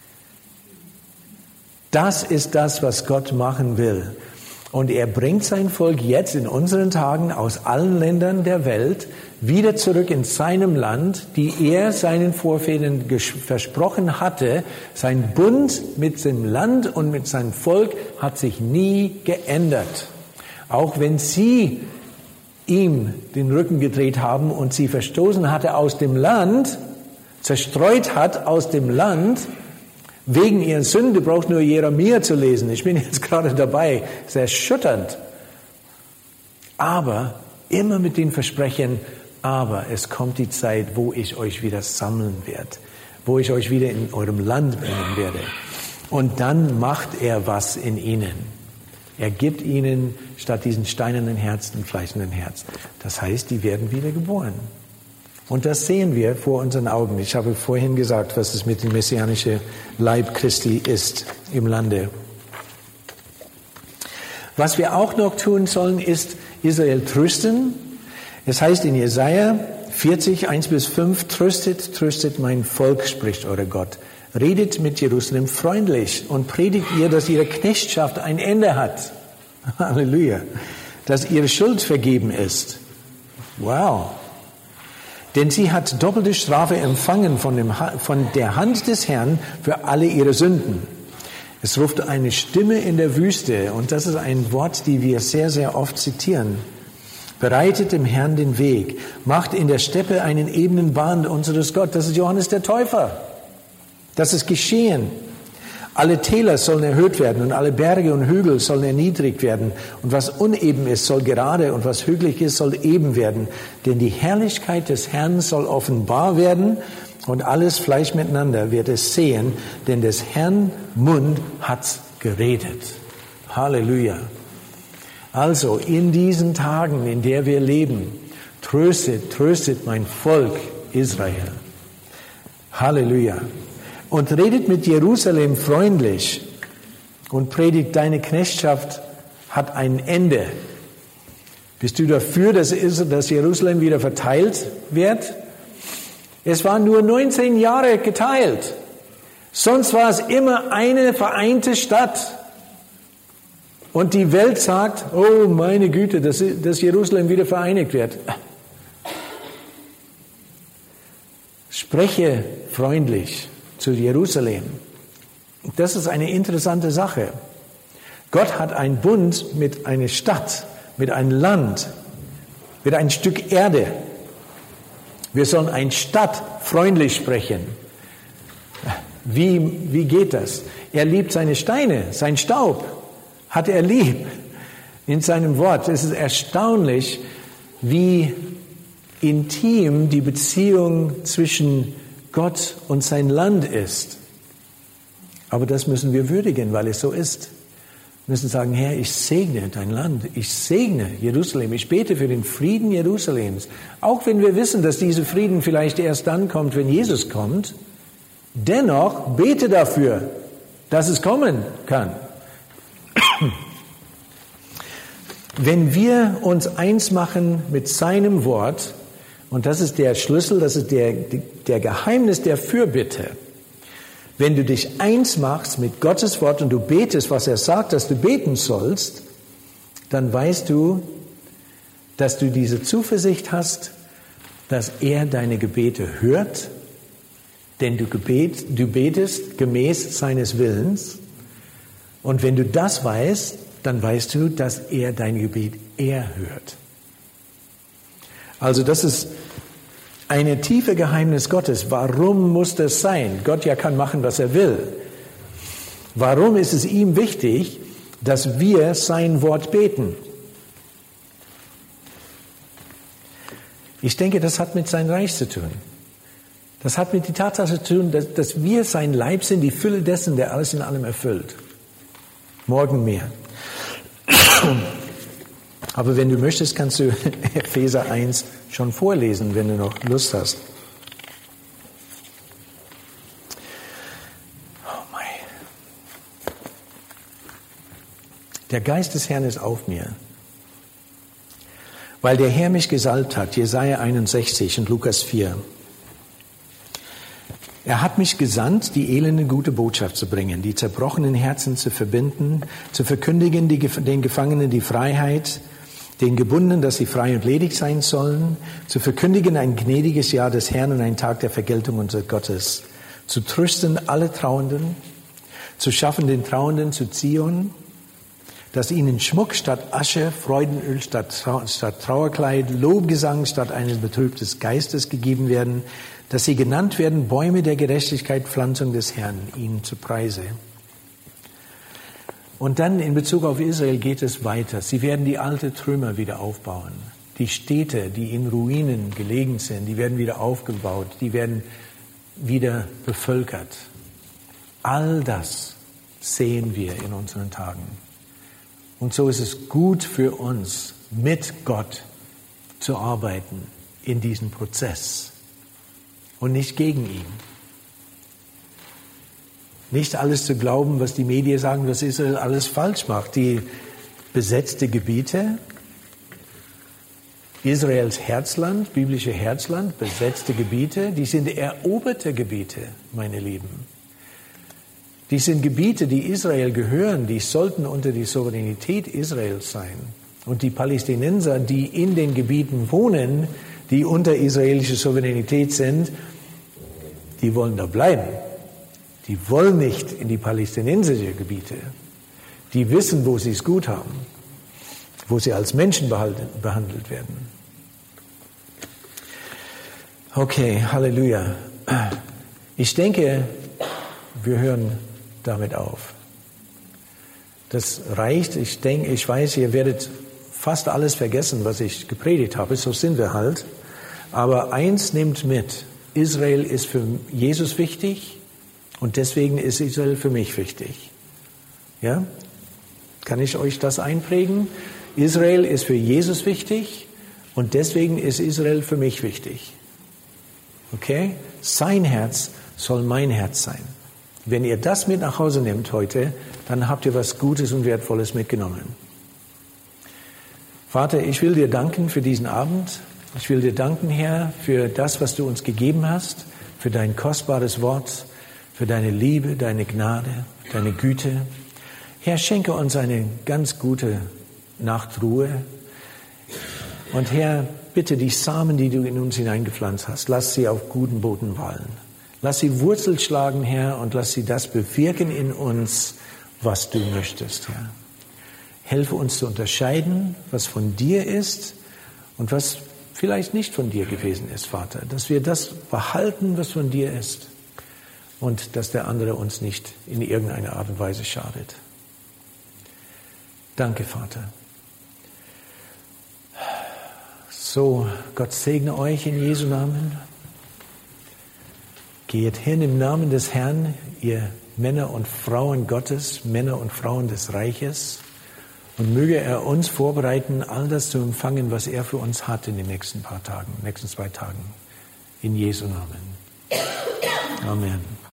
Das ist das, was Gott machen will. Und er bringt sein Volk jetzt in unseren Tagen aus allen Ländern der Welt wieder zurück in seinem Land, die er seinen Vorvätern versprochen hatte. Sein Bund mit dem Land und mit seinem Volk hat sich nie geändert. Auch wenn sie ihm den Rücken gedreht haben und sie verstoßen hatte aus dem Land, zerstreut hat aus dem Land, wegen ihrer Sünde, braucht nur Jeremia zu lesen. Ich bin jetzt gerade dabei. Es ist erschütternd. Aber immer mit dem Versprechen, aber es kommt die Zeit, wo ich euch wieder sammeln werde, wo ich euch wieder in eurem Land bringen werde. Und dann macht er was in ihnen. Er gibt ihnen statt diesen steinernen Herz ein fleischenden Herz. Das heißt, die werden wieder geboren. Und das sehen wir vor unseren Augen. Ich habe vorhin gesagt, was es mit dem messianischen Leib Christi ist im Lande. Was wir auch noch tun sollen, ist Israel trösten. Es heißt in Jesaja 40, 1-5, tröstet mein Volk, spricht euer Gott. redet mit Jerusalem freundlich und predigt ihr, dass ihre Knechtschaft ein Ende hat. Halleluja. Dass ihre Schuld vergeben ist. Wow. Denn sie hat doppelte Strafe empfangen von der Hand des Herrn für alle ihre Sünden. Es ruft eine Stimme in der Wüste, und das ist ein Wort, die wir sehr, sehr oft zitieren. Bereitet dem Herrn den Weg, macht in der Steppe einen ebenen Bahn unseres Gott. Das ist Johannes der Täufer. Das ist geschehen. Alle Täler sollen erhöht werden und alle Berge und Hügel sollen erniedrigt werden. Und was uneben ist, soll gerade, und was hügelig ist, soll eben werden. Denn die Herrlichkeit des Herrn soll offenbar werden, und alles Fleisch miteinander wird es sehen, denn des Herrn Mund hat's geredet. Halleluja. Also in diesen Tagen, in der wir leben, tröstet mein Volk Israel. Halleluja. Und redet mit Jerusalem freundlich und predigt, deine Knechtschaft hat ein Ende. Bist du dafür, dass Jerusalem wieder verteilt wird? Es war nur 19 Jahre geteilt. Sonst war es immer eine vereinte Stadt. Und die Welt sagt, oh meine Güte, dass Jerusalem wieder vereinigt wird. Spreche freundlich zu Jerusalem. Das ist eine interessante Sache. Gott hat einen Bund mit einer Stadt, mit einem Land, mit einem Stück Erde. Wir sollen eine Stadt freundlich sprechen. Wie geht das? Er liebt seine Steine, sein Staub hat er lieb in seinem Wort. Es ist erstaunlich, wie intim die Beziehung zwischen Gott und sein Land ist. Aber das müssen wir würdigen, weil es so ist. Wir müssen sagen, Herr, ich segne dein Land, ich segne Jerusalem, ich bete für den Frieden Jerusalems. Auch wenn wir wissen, dass dieser Frieden vielleicht erst dann kommt, wenn Jesus kommt, dennoch bete dafür, dass es kommen kann. Wenn wir uns eins machen mit seinem Wort, und das ist der Schlüssel, das ist der Geheimnis der Fürbitte. Wenn du dich eins machst mit Gottes Wort und du betest, was er sagt, dass du beten sollst, dann weißt du, dass du diese Zuversicht hast, dass er deine Gebete hört, denn du betest gemäß seines Willens. Und wenn du das weißt, dann weißt du, dass er dein Gebet erhört. Also das ist eine tiefe Geheimnis Gottes. Warum muss das sein? Gott ja kann machen, was er will. Warum ist es ihm wichtig, dass wir sein Wort beten? Ich denke, das hat mit seinem Reich zu tun. Das hat mit der Tatsache zu tun, dass wir sein Leib sind, die Fülle dessen, der alles in allem erfüllt. Morgen mehr. Aber wenn du möchtest, kannst du Epheser 1 schon vorlesen, wenn du noch Lust hast. Oh mein. Der Geist des Herrn ist auf mir, weil der Herr mich gesalbt hat, Jesaja 61 und Lukas 4. Er hat mich gesandt, die Elenden gute Botschaft zu bringen, die zerbrochenen Herzen zu verbinden, zu verkündigen den Gefangenen die Freiheit, den Gebundenen, dass sie frei und ledig sein sollen, zu verkündigen ein gnädiges Jahr des Herrn und einen Tag der Vergeltung unseres Gottes, zu trösten alle Trauernden, zu schaffen den Trauernden zu Zion, dass ihnen Schmuck statt Asche, Freudenöl statt Trauerkleid, Lobgesang statt eines betrübtes Geistes gegeben werden, dass sie genannt werden Bäume der Gerechtigkeit, Pflanzung des Herrn, ihnen zu Preise. Und dann in Bezug auf Israel geht es weiter. Sie werden die alte Trümmer wieder aufbauen. Die Städte, die in Ruinen gelegen sind, die werden wieder aufgebaut, die werden wieder bevölkert. All das sehen wir in unseren Tagen. Und so ist es gut für uns, mit Gott zu arbeiten in diesem Prozess und nicht gegen ihn. Nicht alles zu glauben, was die Medien sagen, dass Israel alles falsch macht. Die besetzte Gebiete, Israels Herzland, biblische Herzland, besetzte Gebiete, die sind eroberte Gebiete, meine Lieben. Die sind Gebiete, die Israel gehören, die sollten unter die Souveränität Israels sein. Und die Palästinenser, die in den Gebieten wohnen, die unter israelischer Souveränität sind, die wollen da bleiben. Die wollen nicht in die palästinensischen Gebiete. Die wissen, wo sie es gut haben, wo sie als Menschen behandelt werden. Okay, Halleluja. Ich denke, wir hören damit auf. Das reicht. Ich weiß, ihr werdet fast alles vergessen, was ich gepredigt habe. So sind wir halt. Aber eins nehmt mit. Israel ist für Jesus wichtig und deswegen ist Israel für mich wichtig. Ja? Kann ich euch das einprägen? Israel ist für Jesus wichtig und deswegen ist Israel für mich wichtig. Okay? Sein Herz soll mein Herz sein. Wenn ihr das mit nach Hause nehmt heute, dann habt ihr was Gutes und Wertvolles mitgenommen. Vater, ich will dir danken für diesen Abend. Ich will dir danken, Herr, für das, was du uns gegeben hast, für dein kostbares Wort, für deine Liebe, deine Gnade, deine Güte. Herr, schenke uns eine ganz gute Nachtruhe. Und Herr, bitte die Samen, die du in uns hineingepflanzt hast, lass sie auf guten Boden fallen. Lass sie Wurzel schlagen, Herr, und lass sie das bewirken in uns, was du möchtest, Herr. Helfe uns zu unterscheiden, was von dir ist und was vielleicht nicht von dir gewesen ist, Vater. Dass wir das behalten, was von dir ist und dass der andere uns nicht in irgendeiner Art und Weise schadet. Danke, Vater. So, Gott segne euch in Jesu Namen. Geht hin im Namen des Herrn, ihr Männer und Frauen Gottes, Männer und Frauen des Reiches. Und möge er uns vorbereiten, all das zu empfangen, was er für uns hat in den nächsten 2 Tagen. In Jesu Namen. Amen.